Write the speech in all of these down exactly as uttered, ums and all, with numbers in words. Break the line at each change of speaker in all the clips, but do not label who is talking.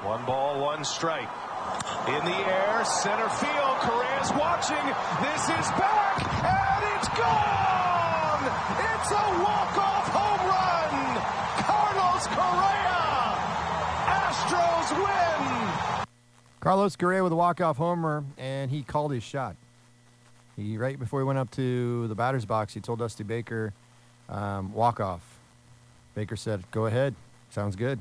One ball, one strike. In the air, center field. Correa's watching. This is back, and it's gone! It's a walk-off home run! Carlos Correa! Astros win!
Carlos Correa with a walk-off homer, and he called his shot. He right before he went up to the batter's box, he told Dusty Baker, um, walk-off. Baker said, go ahead. Sounds good.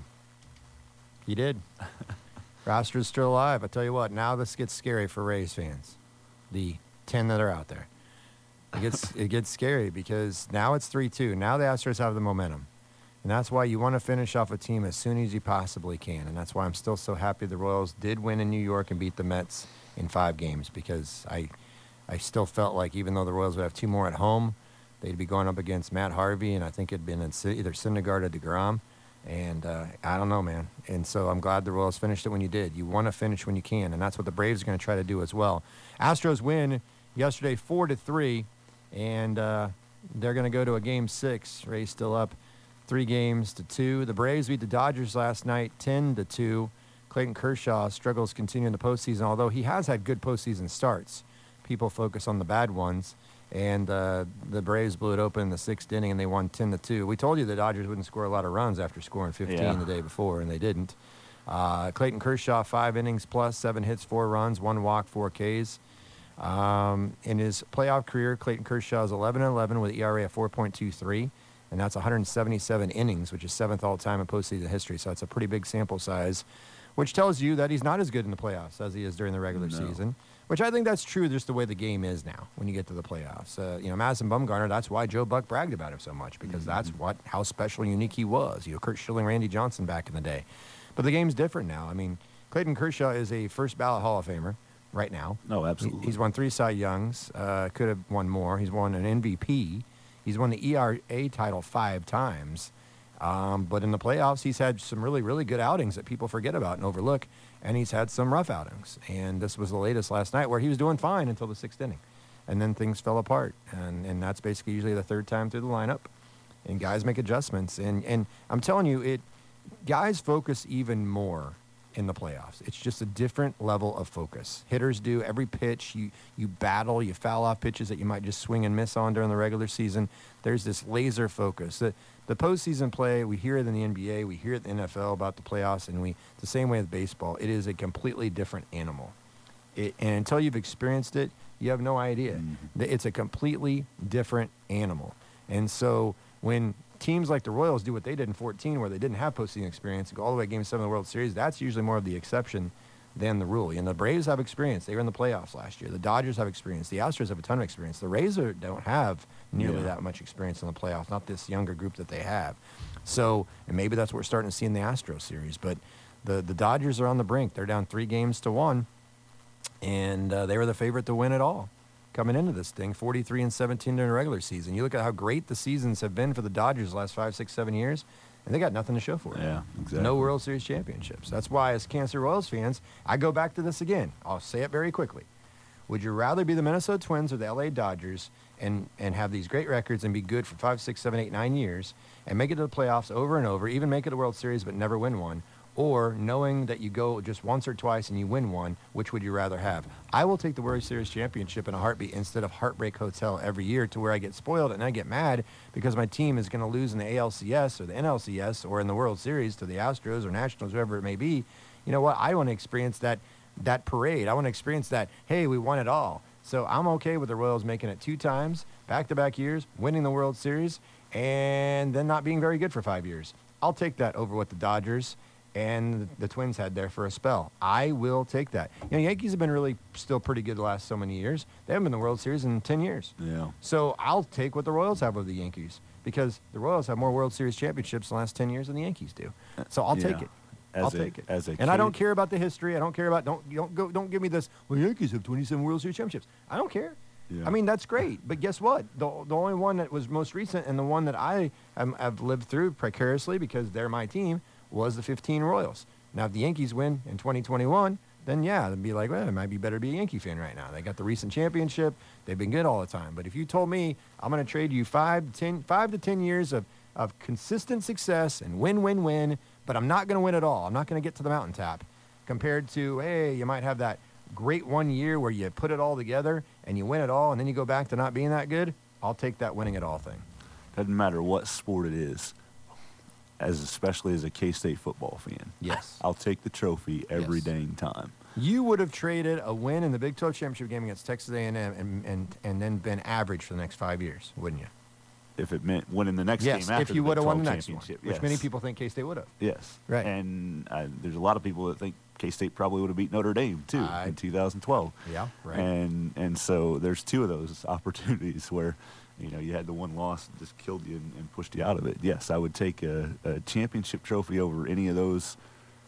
He did. Astros still alive. I tell you what, now this gets scary for Rays fans. The ten that are out there. It gets it gets scary because now it's three two. Now the Astros have the momentum. And that's why you want to finish off a team as soon as you possibly can. And that's why I'm still so happy the Royals did win in New York and beat the Mets in five games because I I still felt like even though the Royals would have two more at home, they'd be going up against Matt Harvey, and I think it'd been in either Syndergaard or DeGrom. And uh, I don't know, man. And so I'm glad the Royals finished it when you did. You want to finish when you can, and that's what the Braves are going to try to do as well. Astros win yesterday four to three, and uh, they're going to go to a game six. Rays still up three games to two. The Braves beat the Dodgers last night ten to two. Clayton Kershaw struggles continue in the postseason, although he has had good postseason starts. People focus on the bad ones. And uh, the Braves blew it open in the sixth inning, and they won ten to two. We told you the Dodgers wouldn't score a lot of runs after scoring fifteen yeah. the day before, and they didn't. Uh, Clayton Kershaw, five innings plus, seven hits, four runs, one walk, four Ks. Um, in his playoff career, Clayton Kershaw is eleven and eleven with E R A of four point two three, and that's one hundred seventy-seven innings, which is seventh all-time in postseason history. So it's a pretty big sample size, which tells you that he's not as good in the playoffs as he is during the regular no. season. Which I think that's true just the way the game is now when you get to the playoffs. Uh, you know, Madison Bumgarner, that's why Joe Buck bragged about him so much because mm-hmm. that's what how special and unique he was. You know, Kurt Schilling, Randy Johnson back in the day. But the game's different now. I mean, Clayton Kershaw is a first ballot Hall of Famer right now.
No, absolutely.
He, he's won three Cy Youngs. Uh, could have won more. He's won an M V P. He's won the E R A title five times. Um, but in the playoffs, he's had some really, really good outings that people forget about and overlook. And he's had some rough outings. And this was the latest last night where he was doing fine until the sixth inning. And then things fell apart. And and that's basically usually the third time through the lineup. And guys make adjustments. And, and I'm telling you, it guys focus even more in the playoffs. It's just a different level of focus. Hitters do every pitch. You, you battle. You foul off pitches that you might just swing and miss on during the regular season. There's this laser focus. The, the postseason play, we hear it in the N B A, we hear it in the N F L about the playoffs, and we it's the same way with baseball. It is a completely different animal. It, and until you've experienced it, you have no idea. Mm-hmm. It's a completely different animal. And so when teams like the Royals do what they did in fourteen, where they didn't have postseason experience, go all the way to Game seven of the World Series, that's usually more of the exception than the rule. And the Braves have experience. They were in the playoffs last year. The Dodgers have experience. The Astros have a ton of experience. The Rays are, don't have nearly yeah. that much experience in the playoffs, not this younger group that they have. So, and maybe that's what we're starting to see in the Astros series. But the, the Dodgers are on the brink. They're down three games to one, and uh, they were the favorite to win it all coming into this thing, forty-three and seventeen during the regular season. You look at how great the seasons have been for the Dodgers the last five, six, seven years, and they got nothing to show for it.
Yeah, exactly.
No World Series championships. That's why, as Kansas City Royals fans, I go back to this again. I'll say it very quickly. Would you rather be the Minnesota Twins or the L A Dodgers and, and have these great records and be good for five, six, seven, eight, nine years and make it to the playoffs over and over, even make it a World Series but never win one, or knowing that you go just once or twice and you win one, which would you rather have? I will take the World Series championship in a heartbeat instead of Heartbreak Hotel every year to where I get spoiled and I get mad because my team is going to lose in the A L C S or the N L C S or in the World Series to the Astros or Nationals, whoever it may be. You know what? I want to experience that that parade. I want to experience that, hey, we won it all. So I'm okay with the Royals making it two times, back-to-back years, winning the World Series, and then not being very good for five years. I'll take that over what the Dodgers and the Twins had there for a spell. I will take that. You know, Yankees have been really still pretty good the last so many years. They haven't been in the World Series in ten years.
Yeah.
So I'll take what the Royals have over the Yankees because the Royals have more World Series championships in the last ten years than the Yankees do. So I'll
yeah.
take it.
As
I'll
a,
take it.
As a
and
kid.
I don't care about the history. I don't care about don't don't go don't give me this. Well, Yankees have twenty-seven World Series championships. I don't care.
Yeah.
I mean, that's great. But guess what? The the only one that was most recent and the one that I am, have lived through precariously because they're my team was the fifteen Royals. Now, if the Yankees win in twenty twenty-one, then yeah, they'd be like, well, it might be better to be a Yankee fan right now. They got the recent championship. They've been good all the time. But if you told me I'm going to trade you five to ten, five to ten years of, of consistent success and win, win, win, but I'm not going to win it all. I'm not going to get to the mountaintop. compared to, hey, you might have that great one year where you put it all together and you win it all and then you go back to not being that good. I'll take that winning it all thing.
Doesn't matter what sport it is, as especially as a K-State football fan.
Yes.
I'll take the trophy every
Yes.
dang time.
You would have traded a win in the Big twelve championship game against Texas A and M and, and, and then been average for the next five years, wouldn't you?
If it meant winning the next
Yes,
game after
if you
the
would
Big
have won the
twelve
next one,
championship,
which
yes.
many people think K-State would have.
Yes.
Right.
And uh, there's a lot of people that think K-State probably would have beat Notre Dame, too,
I-
in two thousand twelve.
Yeah, right.
And and so there's two of those opportunities where, you know, you had the one loss that just killed you and, and pushed you out of it. Yes, I would take a, a championship trophy over any of those,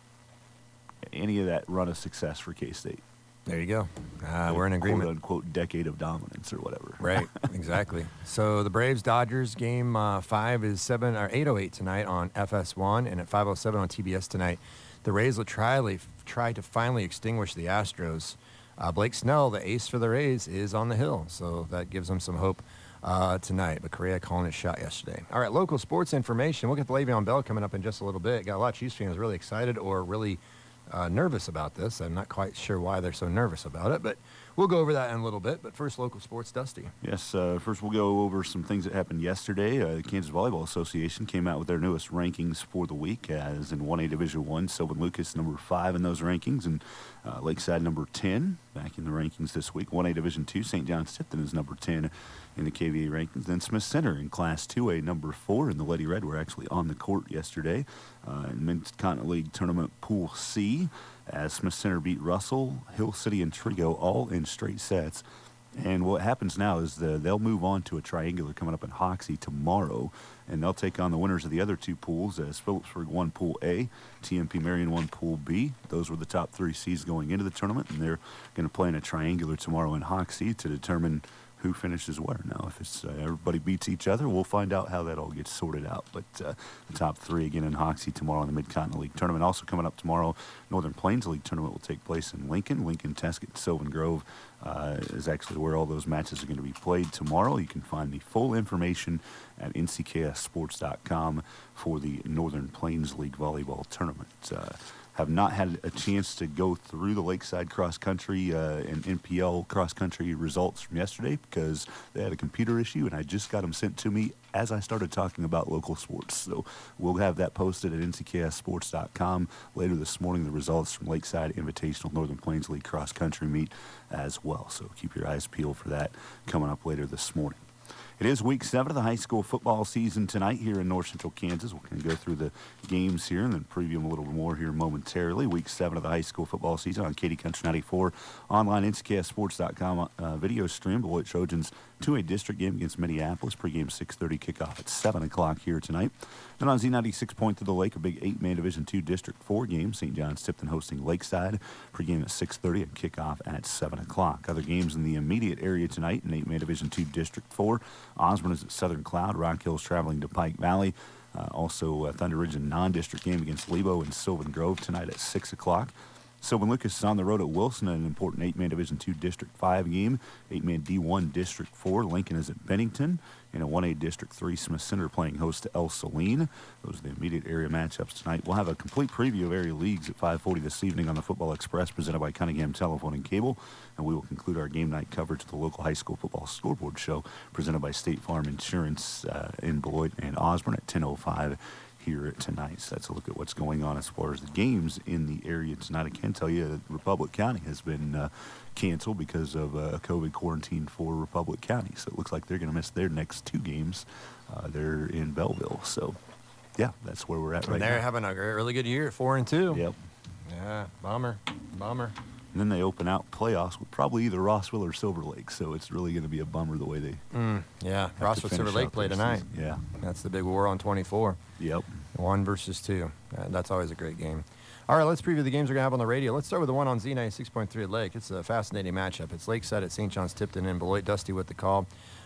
any of that run of success for K-State.
There you go. Uh, we're in agreement.
Quote unquote decade of dominance or whatever.
Right, exactly. So the Braves Dodgers game uh, five is seven or eight oh eight tonight on F S one, and at five oh seven on T B S tonight. The Rays will try, try to finally extinguish the Astros. Uh, Blake Snell, the ace for the Rays, is on the hill, so that gives them some hope uh, tonight. But Correa calling his shot yesterday. All right, local sports information. We'll get the Le'Veon Bell coming up in just a little bit. Got a lot of Chiefs fans really excited or really Uh, nervous about this. I'm not quite sure why they're so nervous about it, but we'll go over that in a little bit. But first, local sports, Dusty.
Yes, uh, first we'll go over some things that happened yesterday. Uh, the Kansas Volleyball Association came out with their newest rankings for the week, as in one A Division One, Sylvan Lucas number five in those rankings, and uh, Lakeside number ten back in the rankings this week. one A Division Two, Saint John's Tipton is number ten in the K V A rankings. Then Smith Center in Class two A, number four, and the Lady Red were actually on the court yesterday uh, in Men's Continental League Tournament Pool C, as Smith Center beat Russell, Hill City, and Trigo all in straight sets. And what happens now is the, they'll move on to a triangular coming up in Hoxie tomorrow, and they'll take on the winners of the other two pools, as Phillipsburg won Pool A, T M P Marion won Pool B. Those were the top three seeds going into the tournament, and they're going to play in a triangular tomorrow in Hoxie to determine who finishes where. Now, if it's uh, everybody beats each other, we'll find out how that all gets sorted out. But uh, the top three again in Hoxie tomorrow in the Mid-Continental League Tournament. Also coming up tomorrow, Northern Plains League Tournament will take place in Lincoln. Lincoln, Tesket, Sylvan Grove uh, is actually where all those matches are going to be played tomorrow. You can find the full information at N C K S sports dot com for the Northern Plains League Volleyball Tournament. Uh, have not had a chance to go through the Lakeside cross country uh, and N P L cross country results from yesterday because they had a computer issue, and I just got them sent to me as I started talking about local sports. So we'll have that posted at N C K S sports dot com later this morning, the results from Lakeside Invitational Northern Plains League cross country meet as well. So keep your eyes peeled for that coming up later this morning. It is week seven of the high school football season tonight here in north central Kansas. We're going to go through the games here and then preview them a little more here momentarily. Week seven of the high school football season on Katy Country ninety-four, online N C K S sports dot com uh, video stream. Beloit Trojans two A district game against Minneapolis. Pregame six thirty, kickoff at seven o'clock here tonight. Then on Z ninety-six Point to the Lake, a big eight-man Division two District four game. Saint John's Tipton hosting Lakeside. Pregame at six thirty and kickoff at seven o'clock. Other games in the immediate area tonight in eight-man Division two District four. Osborne is at Southern Cloud. Rock Hill's traveling to Pike Valley. Uh, also, a Thunder Ridge and non-district game against Lebo and Sylvan Grove tonight at six o'clock. Sylvan Lucas is on the road at Wilson in an important eight-man Division two District five game. eight-man D one District four. Lincoln is at Bennington. In a one A District three, Smith Center playing host to El Saline. Those are the immediate area matchups tonight. We'll have a complete preview of area leagues at five forty this evening on the Football Express, presented by Cunningham Telephone and Cable. And we will conclude our game night coverage of the local high school football scoreboard show, presented by State Farm Insurance uh, in Beloit and Osborne at ten oh five here tonight. So that's a look at what's going on as far as the games in the area tonight. I can tell you that Republic County has been uh, canceled because of uh, a COVID quarantine for Republic County. So it looks like they're going to miss their next two games. Uh, they're in Belleville. So, yeah, that's where we're at right
and
now.
they're having a really good year at four and two.
Yep.
Yeah, bummer, bummer.
And then they open out playoffs with probably either Rossville or Silver Lake. So it's really going to be a bummer the way they
Mm, yeah,
have to
Rossville Silver
finish
Lake
out
play
their
tonight.
season. Yeah.
That's the big war on twenty-four.
Yep.
One versus two. Uh, that's always a great game. All right, let's preview the games we're going to have on the radio. Let's start with the one on Z ninety-six point three at Lake. It's a fascinating matchup. It's Lakeside at Saint John's Tipton and Beloit. Dusty with the call.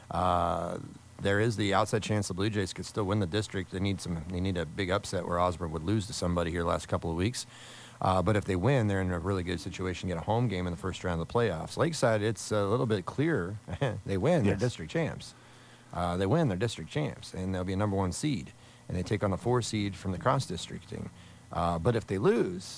Uh, there is the outside chance the Blue Jays could still win the district. They need some. They need a big upset where Osborne would lose to somebody here the last couple of weeks. Uh, but if they win, they're in a really good situation to get a home game in the first round of the playoffs. Lakeside, it's a little bit clearer. They win, they're
Yes.
district champs. Uh, they win, they're district champs, and they'll be a number one seed. And they take on the four seed from the cross-districting. Uh, but if they lose,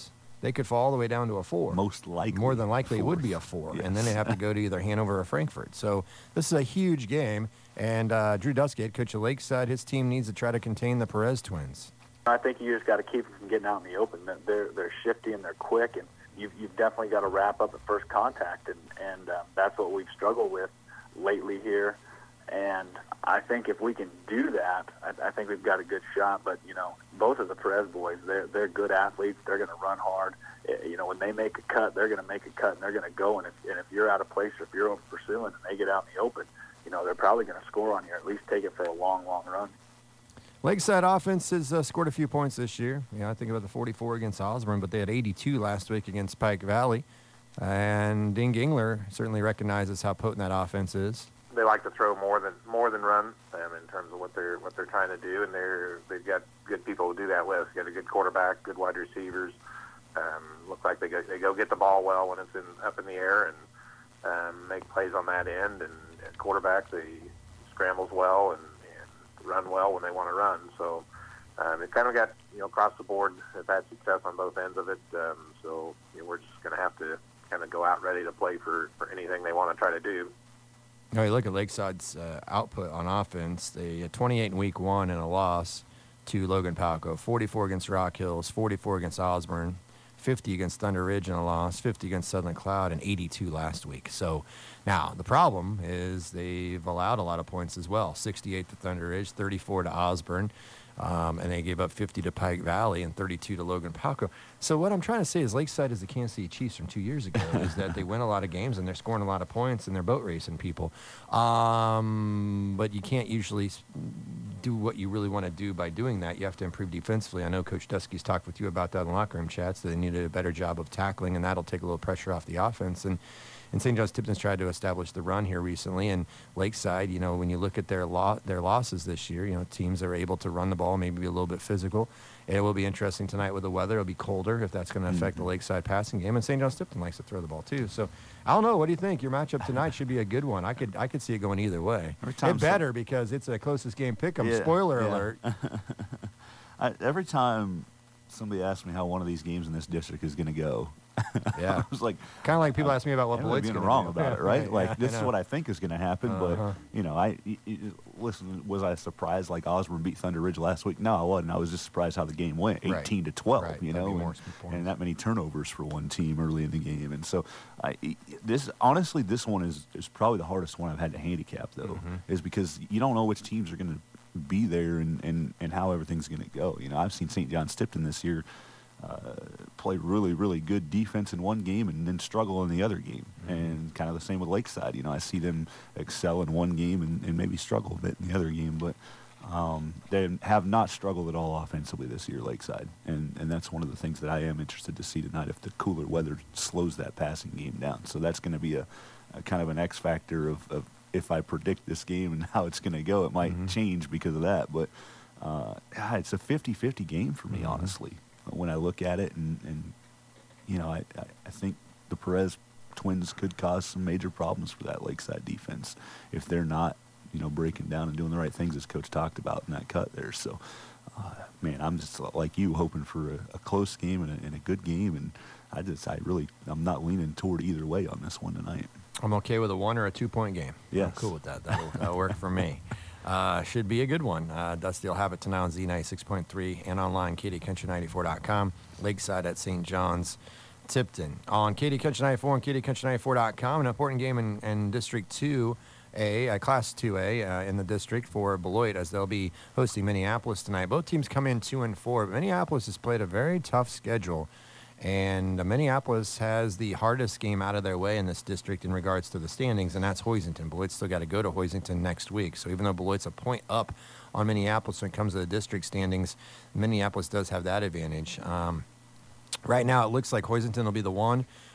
they could fall all the way down to a four.
Most likely.
More than likely,
fourth.
it would be a four.
Yes.
And then they'd have to go to either Hanover or Frankfurt. So this is a huge game. And uh, Drew Dusky, coach of Lakeside, his team needs to try to contain the Perez twins.
I think you just got to keep them from getting out in the open. They're they're shifty and they're quick, and you've, you've definitely got to wrap up at first contact, and, and uh, that's what we've struggled with lately here. And I think if we can do that, I, I think we've got a good shot. But, you know, both of the Perez boys, they're, they're good athletes. They're going to run hard. You know, when they make a cut, they're going to make a cut, and they're going to go. And if, and if you're out of place or if you're over pursuing and they get out in the open, you know, they're probably going to score on you or at least take it for a long, long run.
Lakeside offense has uh, scored a few points this year. You know, I think about the forty-four against Osborne, but they had eighty-two last week against Pike Valley. And Dean Gingler certainly recognizes how potent that offense is.
They like to throw more than more than run um, in terms of what they're what they're trying to do, and they're they've got good people to do that with. Got a good quarterback, good wide receivers. Um, look like they go they go get the ball well when it's in up in the air and um, make plays on that end. And, and quarterback, they scrambles well and, and run well when they want to run. So um, it kind of got you know across the board. They've had success on both ends of it. Um, so you know, we're just going to have to kind of go out ready to play for, for anything they want to try to do.
Now, you look at Lakeside's uh, output on offense. They had twenty-eight in week one and a loss to Logan Palco, forty-four against Rock Hills, forty-four against Osborne, fifty against Thunder Ridge and a loss, fifty against Southern Cloud, and eighty-two last week. So now the problem is they've allowed a lot of points as well, sixty-eight to Thunder Ridge, thirty-four to Osborne. Um, and they gave up fifty to Pike Valley and thirty-two to Logan Palco. So what I'm trying to say is Lakeside is the Kansas City Chiefs from two years ago, is that they win a lot of games and they're scoring a lot of points and they're boat racing people. Um, but you can't usually do what you really want to do by doing that. You have to improve defensively. I know Coach Dusky's talked with you about that in the locker room chats, that they needed a better job of tackling, and that'll take a little pressure off the offense. And And Saint John's Tipton's tried to establish the run here recently. And Lakeside, you know, when you look at their lo- their losses this year, you know, teams that are able to run the ball, maybe be a little bit physical. It will be interesting tonight with the weather. It'll be colder, if that's going to affect mm-hmm. the Lakeside passing game. And Saint John's Tipton likes to throw the ball too. So I don't know. What do you think? Your matchup tonight should be a good one. I could I could see it going either way. It better because it's a closest game pick'em.
Yeah,
Spoiler
yeah.
alert.
I, every time somebody asks me how one of these games in this district is going to go,
yeah,
I was like,
kind of like people ask me about what
I'm
Beloit's
being
going to
wrong
do.
about
Yeah,
it, right?
right,
like
yeah,
this
I
is
know.
what I think is going to happen.
Uh-huh.
But you know, I y- y- listen. Was I surprised like Osborne beat Thunder Ridge last week? No, I wasn't. I was just surprised how the game went,
Right.
eighteen to twelve.
Right.
You
That'd
know,
be more
and,
points.
and that many turnovers for one team early in the game. And so, I this honestly, this one is is probably the hardest one I've had to handicap though,
Mm-hmm.
is because you don't know which teams are going to be there and, and, and how everything's going to go. You know, I've seen Saint John's Tipton this year uh, play really, really good defense in one game and then struggle in the other game. Mm-hmm. And kind of the same with Lakeside. You know, I see them excel in one game and, and maybe struggle a bit in the other game. But um, they have not struggled at all offensively this year, Lakeside. And, and that's one of the things that I am interested to see tonight, if the cooler weather slows that passing game down. So that's going to be a, a kind of an X factor of, of if I predict this game and how it's going to go. It might mm-hmm. change because of that. But uh, it's a fifty-fifty game for me, mm-hmm. honestly, when I look at it. And, and you know, I, I, I think the Perez twins could cause some major problems for that Lakeside defense if they're not, you know, breaking down and doing the right things as Coach talked about in that cut there. So, uh, man, I'm just like you, hoping for a, a close game and a, and a good game. And I just, I really, I'm not leaning toward either way on this one tonight.
I'm okay with a one or a two-point game.
Yes.
I'm cool with that. That'll, that'll work for me. Uh, should be a good one. Uh, Dusty will have it tonight on Z ninety-six point three and online, K D Country ninety-four dot com. Lakeside at Saint John's Tipton. On K D Country ninety-four and K D Country ninety-four dot com, an important game in, in District two A, uh, Class two A uh, in the district for Beloit, as they'll be hosting Minneapolis tonight. Both teams come in two and four. But Minneapolis has played a very tough schedule. And uh, Minneapolis has the hardest game out of their way in this district in regards to the standings, and that's Hoisington. Beloit's still got to go to Hoisington next week. So even though Beloit's a point up on Minneapolis when it comes to the district standings, Minneapolis does have that advantage. Um, right now, it looks like Hoisington will be the one.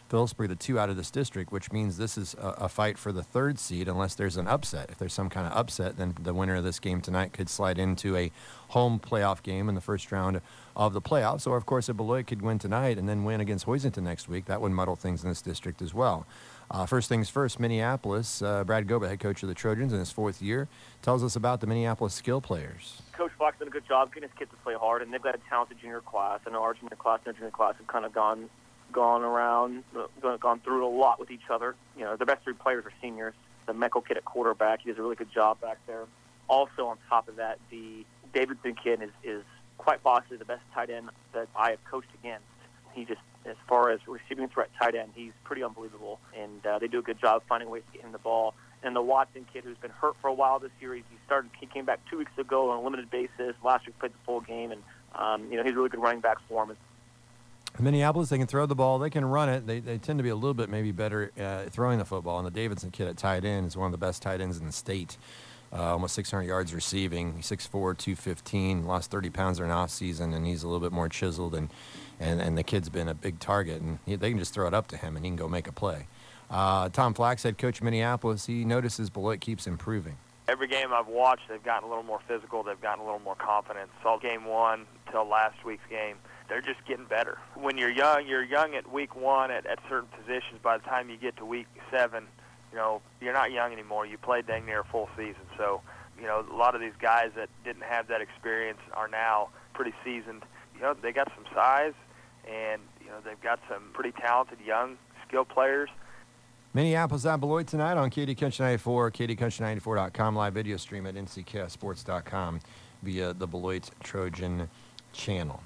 Phillipsburg the two out of this district, which means this is a, a fight for the third seed unless there's an upset. If there's some kind of upset, then the winner of this game tonight could slide into a home playoff game in the first round of the playoffs. Or, of course, if Beloit could win tonight and then win against Hoisington next week, that would muddle things in this district as well. Uh, first things first, Minneapolis. Uh, Brad Goba, head coach of the Trojans in his fourth year, tells us about the Minneapolis skill players.
Coach Fox did a good job getting his kids to play hard, and they've got a talented junior class. I know our junior class and their junior class have kind of gone gone around, uh, gone through a lot with each other. You know, the best three players are seniors. The Meckel kid at quarterback, he does a really good job back there. Also, on top of that, the Davidson kid is, is quite possibly the best tight end that I have coached against. He just, as far as receiving threat tight end, he's pretty unbelievable, and uh, they do a good job finding ways to get him the ball. And the Watson kid, who's been hurt for a while this year, he started. He came back two weeks ago on a limited basis. Last week played the full game, and um, you know he's a really good running back for him.
Minneapolis, they can throw the ball, they can run it. They they tend to be a little bit maybe better uh, throwing the football. And the Davidson kid at tight end is one of the best tight ends in the state. Uh, almost six hundred yards receiving. He's six four, two fifteen, lost thirty pounds during off season, and he's a little bit more chiseled. And and, and the kid's been a big target, and he, they can just throw it up to him, and he can go make a play. Uh, Tom Flax, head coach of Minneapolis, he notices Beloit keeps improving.
Every game I've watched, they've gotten a little more physical. They've gotten a little more confident. Saw game one until last week's game. They're just getting better. When you're young, you're young at week one at, at certain positions. By the time you get to week seven, you know, you're not young anymore. You played dang near a full season. So, you know, a lot of these guys that didn't have that experience are now pretty seasoned. You know, they got some size, and, you know, they've got some pretty talented young skill players.
Minneapolis at Beloit tonight on K D Country ninety-four, K D Country ninety-four dot com, live video stream at N C K S sports dot com via the Beloit Trojan channel.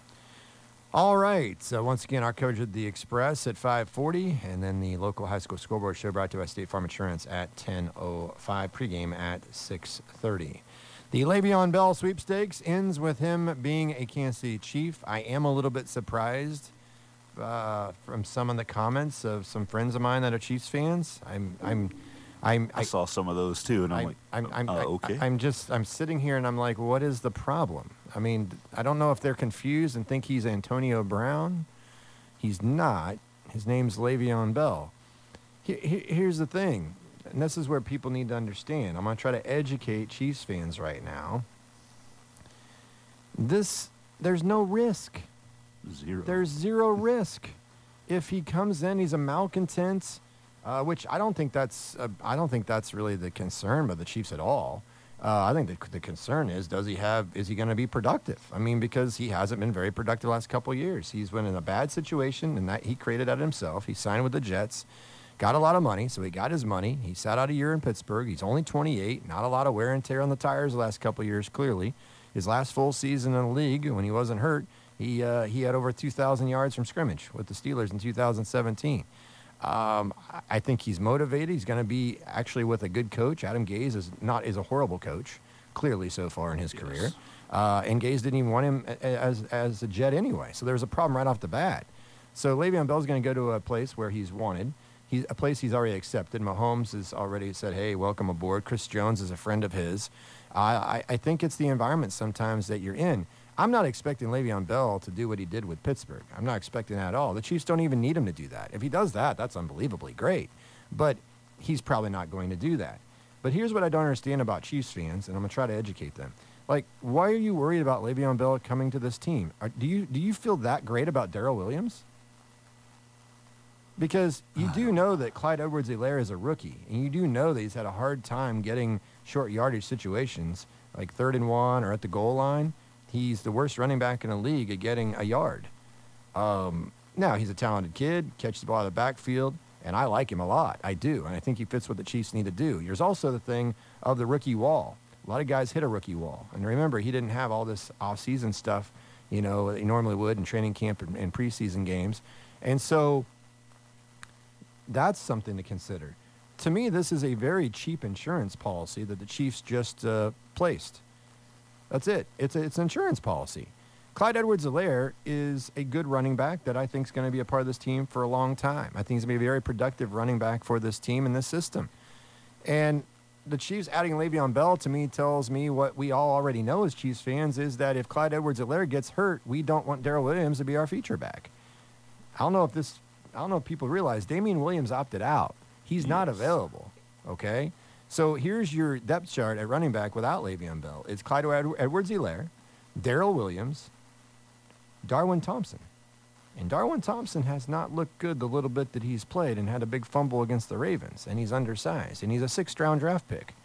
All right, so once again, our coverage of the Express at five forty, and then the local high school scoreboard show brought to you by State Farm Insurance at ten oh five, pregame at six thirty. The Le'Veon Bell sweepstakes ends with him being a Kansas City Chief. I am a little bit surprised uh, from some of the comments of some friends of mine that are Chiefs fans. I'm, I'm, I'm.
I, I saw some of those too, and I'm
I,
like,
I'm, I'm,
uh,
I,
okay.
I'm just, I'm sitting here and I'm like, what is the problem? I mean, I don't know if they're confused and think he's Antonio Brown. He's not. His name's Le'Veon Bell. He, he, here's the thing, and this is where people need to understand. I'm going to try to educate Chiefs fans right now. This, there's no risk.
Zero.
There's zero risk. If he comes in, he's a malcontent, uh, which I don't think that's, uh, I don't think that's really the concern by the Chiefs at all. Uh, I think the, the concern is, does he have, is he going to be productive? I mean, because he hasn't been very productive the last couple of years. He's been in a bad situation, and that he created that himself. He signed with the Jets, got a lot of money, so he got his money. He sat out a year in Pittsburgh. He's only twenty-eight, not a lot of wear and tear on the tires the last couple of years, clearly. His last full season in the league, when he wasn't hurt, he uh, he had over two thousand yards from scrimmage with the Steelers in two thousand seventeen. Um, I think he's motivated. He's going to be actually with a good coach. Adam Gase is not is a horrible coach, clearly so far in his yes. career. Uh, and Gase didn't even want him as as a Jet anyway. So there was a problem right off the bat. So Le'Veon Bell's going to go to a place where he's wanted. He's a place he's already accepted. Mahomes has already said, "Hey, welcome aboard." Chris Jones is a friend of his. Uh, I I think it's the environment sometimes that you're in. I'm not expecting Le'Veon Bell to do what he did with Pittsburgh. I'm not expecting that at all. The Chiefs don't even need him to do that. If he does that, that's unbelievably great. But he's probably not going to do that. But here's what I don't understand about Chiefs fans, and I'm going to try to educate them. Like, why are you worried about Le'Veon Bell coming to this team? Are, do you do you feel that great about Darrell Williams? Because you do know that Clyde Edwards-Helaire is a rookie, and you do know that he's had a hard time getting short yardage situations, like third and one or at the goal line. He's the worst running back in the league at getting a yard. Um, now, he's a talented kid, catches the ball out of the backfield, and I like him a lot. I do, and I think he fits what the Chiefs need to do. There's also the thing of the rookie wall. A lot of guys hit a rookie wall. And remember, he didn't have all this off-season stuff, you know, that he normally would in training camp and, and preseason games. And so that's something to consider. To me, this is a very cheap insurance policy that the Chiefs just uh, placed. That's it. It's a, it's an insurance policy. Clyde Edwards-Helaire is a good running back that I think is going to be a part of this team for a long time. I think he's going to be a very productive running back for this team and this system. And the Chiefs adding Le'Veon Bell, to me, tells me what we all already know as Chiefs fans, is that if Clyde Edwards-Helaire gets hurt, we don't want Darrell Williams to be our feature back. I don't know if this I don't know if people realize Damian Williams opted out. He's not
Yes.
available, okay? So here's your depth chart at running back without Le'Veon Bell. It's Clyde Ed- Edwards-Helaire, Darrell Williams, Darwin Thompson. And Darwin Thompson has not looked good the little bit that he's played and had a big fumble against the Ravens, and he's undersized, and he's a sixth-round draft pick.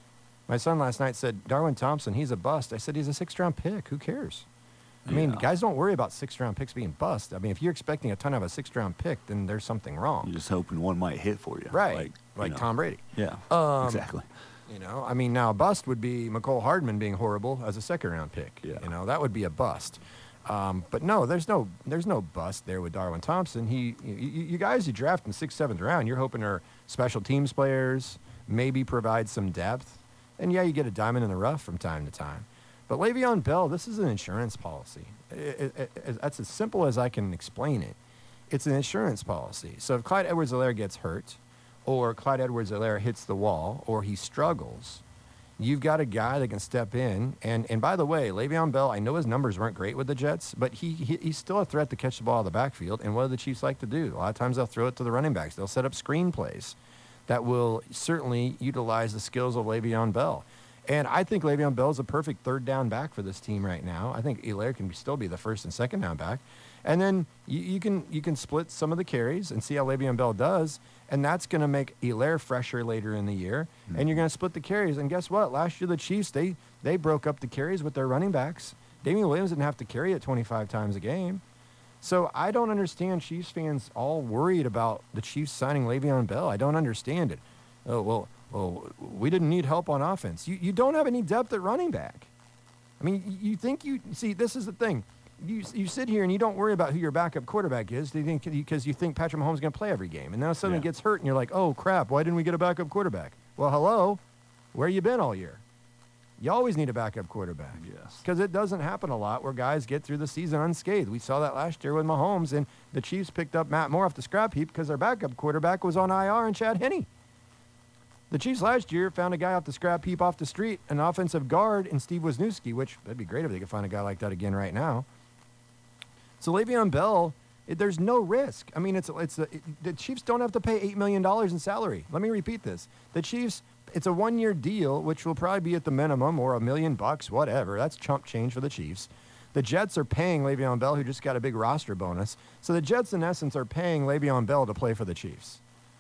My son last night said, Darwin Thompson, he's a bust. I said, he's a sixth-round pick. Who cares? I mean,
Yeah.
guys don't worry about sixth-round picks being bust. I mean, if you're expecting a ton of a sixth-round pick, then there's something wrong.
You're just hoping one might hit for you.
Right,
Like,
like
you know.
Tom Brady.
Yeah,
Um,
exactly.
You know, I mean, now a bust would be McCole Hardman being horrible as a second-round pick.
Yeah.
You know, that would be a bust. Um, but no, there's no there's no bust there with Darwin Thompson. He, you, you guys you draft in the sixth, seventh round, you're hoping are special teams players, maybe provide some depth, and yeah, you get a diamond in the rough from time to time. But Le'Veon Bell, this is an insurance policy. It, it, it, that's as simple as I can explain it. It's an insurance policy. So if Clyde Edwards-Helaire gets hurt, or Clyde Edwards-Helaire hits the wall, or he struggles, you've got a guy that can step in. And, and by the way, Le'Veon Bell, I know his numbers weren't great with the Jets, but he, he he's still a threat to catch the ball out of the backfield. And what do the Chiefs like to do? A lot of times they'll throw it to the running backs. They'll set up screen plays that will certainly utilize the skills of Le'Veon Bell. And I think Le'Veon Bell is a perfect third down back for this team right now. I think Helaire can still be the first and second down back. And then you, you can you can split some of the carries and see how Le'Veon Bell does. And that's going to make Helaire fresher later in the year. Mm-hmm. And you're going to split the carries. And guess what? Last year, the Chiefs, they, they broke up the carries with their running backs. Damian Williams didn't have to carry it twenty-five times a game. So I don't understand Chiefs fans all worried about the Chiefs signing Le'Veon Bell. I don't understand it. Oh, well, well, we didn't need help on offense. You, you don't have any depth at running back. I mean, you think you – see, this is the thing. You you sit here and you don't worry about who your backup quarterback is because you think Patrick Mahomes is going to play every game. And then suddenly
Yeah.
gets hurt and you're like, oh, crap, why didn't we get a backup quarterback? Well, hello, where you been all year? You always need a backup quarterback.
Yes.
Because it doesn't happen a lot where guys get through the season unscathed. We saw that last year with Mahomes, and the Chiefs picked up Matt Moore off the scrap heap because their backup quarterback was on I R and Chad Henne. The Chiefs last year found a guy off the scrap heap off the street, an offensive guard in Steve Wisniewski, which that'd be great if they could find a guy like that again right now. So Le'Veon Bell, it, there's no risk. I mean, it's it's a, it, the Chiefs don't have to pay eight million dollars in salary. Let me repeat this. The Chiefs, it's a one-year deal, which will probably be at the minimum or a million bucks, whatever. That's chump change for the Chiefs. The Jets are paying Le'Veon Bell, who just got a big roster bonus. So the Jets, in essence, are paying Le'Veon Bell to play for the Chiefs.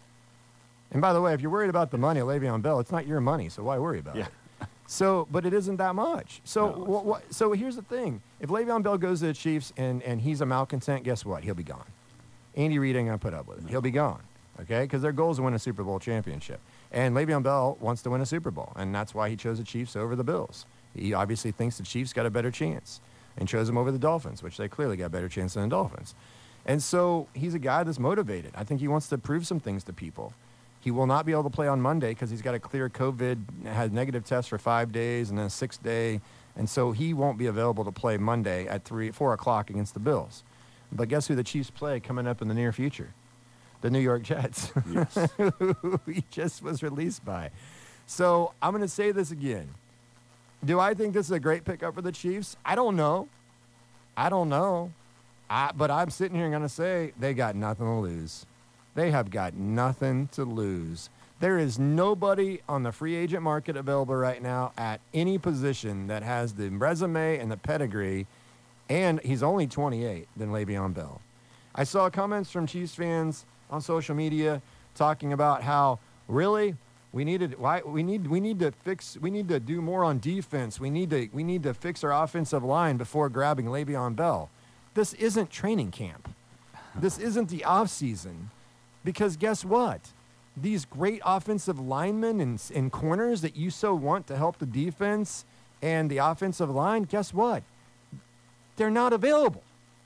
And by the way, if you're worried about the money of Le'Veon Bell, it's not your money, so why worry about
Yeah.
it? So, but it isn't that much. So,
No,
wh- wh- so here's the thing: if Le'Veon Bell goes to the Chiefs and, and he's a malcontent, guess what? He'll be gone. Andy Reid ain't gonna put up with it. He'll be gone. Okay, because their goal is to win a Super Bowl championship, and Le'Veon Bell wants to win a Super Bowl, and that's why he chose the Chiefs over the Bills. He obviously thinks the Chiefs got a better chance, and chose them over the Dolphins, which they clearly got a better chance than the Dolphins. And so he's a guy that's motivated. I think he wants to prove some things to people. He will not be able to play on Monday because he's got a clear COVID, had negative test for five days and then a sixth day. And so he won't be available to play Monday at three, four o'clock against the Bills. But guess who the Chiefs play coming up in the near future? The New York Jets,
Yes.
who he just was released by. So I'm going to say this again. Do I think this is a great pickup for the Chiefs? I don't know. I don't know. I, but I'm sitting here and going to say they got nothing to lose. They have got nothing to lose. There is nobody on the free agent market available right now at any position that has the resume and the pedigree, and he's only twenty-eight, than Le'Veon Bell. I saw comments from Chiefs fans on social media talking about how, really, we needed why we need we need to fix we need to do more on defense. We need to we need to fix our offensive line before grabbing Le'Veon Bell. This isn't training camp. This isn't the off season. Because guess what? These great offensive linemen and, and corners that you so want to help the defense and the offensive line, guess what? They're not available.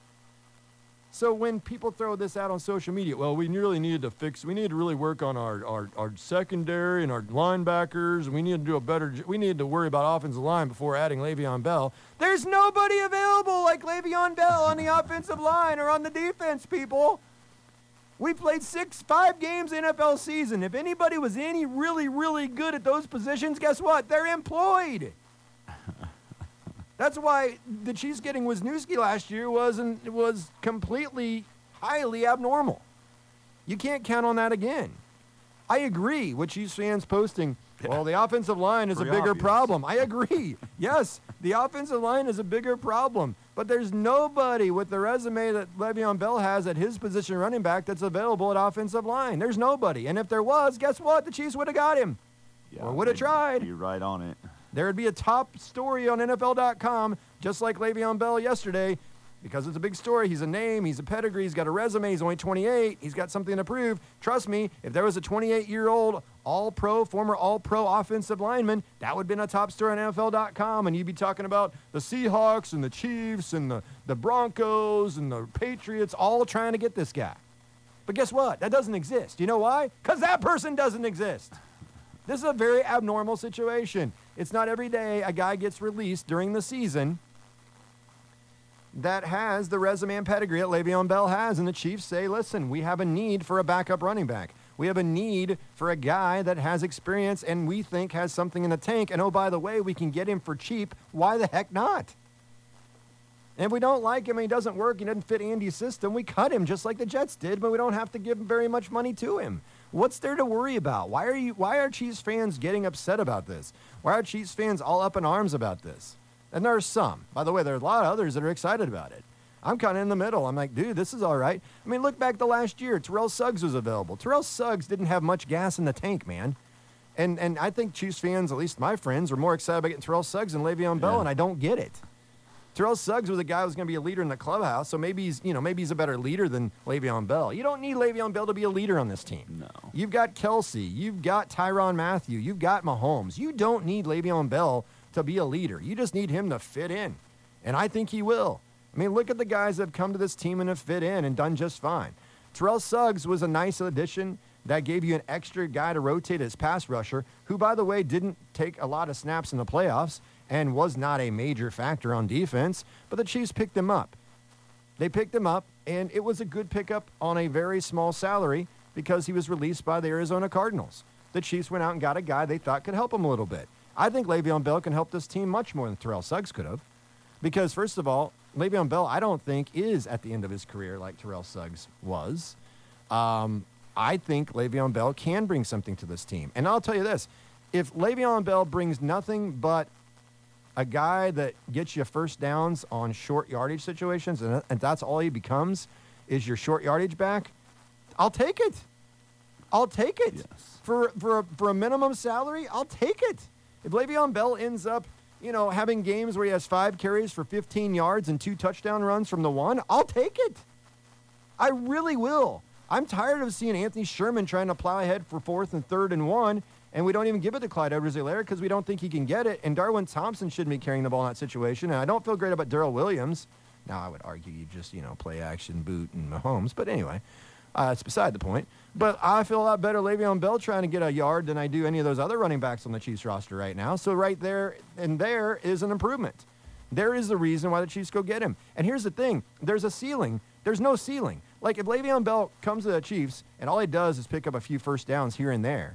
So when people throw this out on social media, well, we really needed to fix, we needed to really work on our, our, our secondary and our linebackers. We need to do a better, we need to worry about offensive line before adding Le'Veon Bell. There's nobody available like Le'Veon Bell on the offensive line or on the defense, people. We played six, five games N F L season. If anybody was any really, really good at those positions, guess what? They're employed. That's why the Chiefs getting Wisniewski last year wasn't was completely highly abnormal. You can't count on that again. I agree with Chiefs fans posting, well, the offensive line is
Pretty
a bigger
obvious.
problem. I agree. Yes, the offensive line is a bigger problem. But there's nobody with the resume that Le'Veon Bell has at his position running back that's available at offensive line. There's nobody. And if there was, guess what? The Chiefs would have got him.
Yeah,
Or would have
they'd
tried.
be right on it.
There would be a top story on N F L dot com, just like Le'Veon Bell yesterday, because it's a big story. He's a name. He's a pedigree. He's got a resume. He's only twenty-eight. He's got something to prove. Trust me, if there was a twenty-eight-year-old all-pro, former all-pro offensive lineman, that would have been a top story on N F L dot com, and you'd be talking about the Seahawks and the Chiefs and the, the Broncos and the Patriots all trying to get this guy. But guess what? That doesn't exist. You know why? Because that person doesn't exist. This is a very abnormal situation. It's not every day a guy gets released during the season that has the resume and pedigree that Le'Veon Bell has, and the Chiefs say, listen, we have a need for a backup running back. We have a need for a guy that has experience and we think has something in the tank, and oh, by the way, we can get him for cheap. Why the heck not? And if we don't like him and he doesn't work, he doesn't fit Andy's system, we cut him just like the Jets did, but we don't have to give very much money to him. What's there to worry about? Why are you? Why are Chiefs fans getting upset about this? Why are Chiefs fans all up in arms about this? And there are some. By the way, there are a lot of others that are excited about it. I'm kind of in the middle. I'm like, dude, this is all right. I mean, look back to last year. Terrell Suggs was available. Terrell Suggs didn't have much gas in the tank, man. And and I think Chiefs fans, at least my friends, are more excited about getting Terrell Suggs than Le'Veon Bell,
Yeah.
and I don't get it. Terrell Suggs was a guy who was going to be a leader in the clubhouse, so maybe he's, you know, maybe he's a better leader than Le'Veon Bell. You don't need Le'Veon Bell to be a leader on this team.
No.
You've got Kelsey. You've got Tyrann Mathieu. You've got Mahomes. You don't need Le'Veon Bell to be a leader. You just need him to fit in, and I think he will. I mean, look at the guys that have come to this team and have fit in and done just fine. Terrell Suggs was a nice addition that gave you an extra guy to rotate as pass rusher, who, by the way, didn't take a lot of snaps in the playoffs and was not a major factor on defense, but the Chiefs picked him up. They picked him up, and it was a good pickup on a very small salary because he was released by the Arizona Cardinals. The Chiefs went out and got a guy they thought could help him a little bit. I think Le'Veon Bell can help this team much more than Terrell Suggs could have because, first of all, Le'Veon Bell, I don't think, is at the end of his career like Terrell Suggs was. Um, I think Le'Veon Bell can bring something to this team. And I'll tell you this, if Le'Veon Bell brings nothing but a guy that gets you first downs on short yardage situations, and, and that's all he becomes is your short yardage back, I'll take it. I'll take it.
Yes.
For, for, a, for a minimum salary, I'll take it. If Le'Veon Bell ends up, you know, having games where he has five carries for fifteen yards and two touchdown runs from the one, I'll take it. I really will. I'm tired of seeing Anthony Sherman trying to plow ahead for fourth and third and one, and we don't even give it to Clyde Edwards-Helaire because we don't think he can get it, and Darwin Thompson shouldn't be carrying the ball in that situation, and I don't feel great about Darrell Williams. Now, I would argue you just, you know, play action, boot, and Mahomes, but anyway, uh, it's beside the point. But I feel a lot better Le'Veon Bell trying to get a yard than I do any of those other running backs on the Chiefs roster right now, so right there and there is an improvement. There is the reason why the Chiefs go get him. And here's the thing. There's a ceiling. There's no ceiling. Like, if Le'Veon Bell comes to the Chiefs and all he does is pick up a few first downs here and there,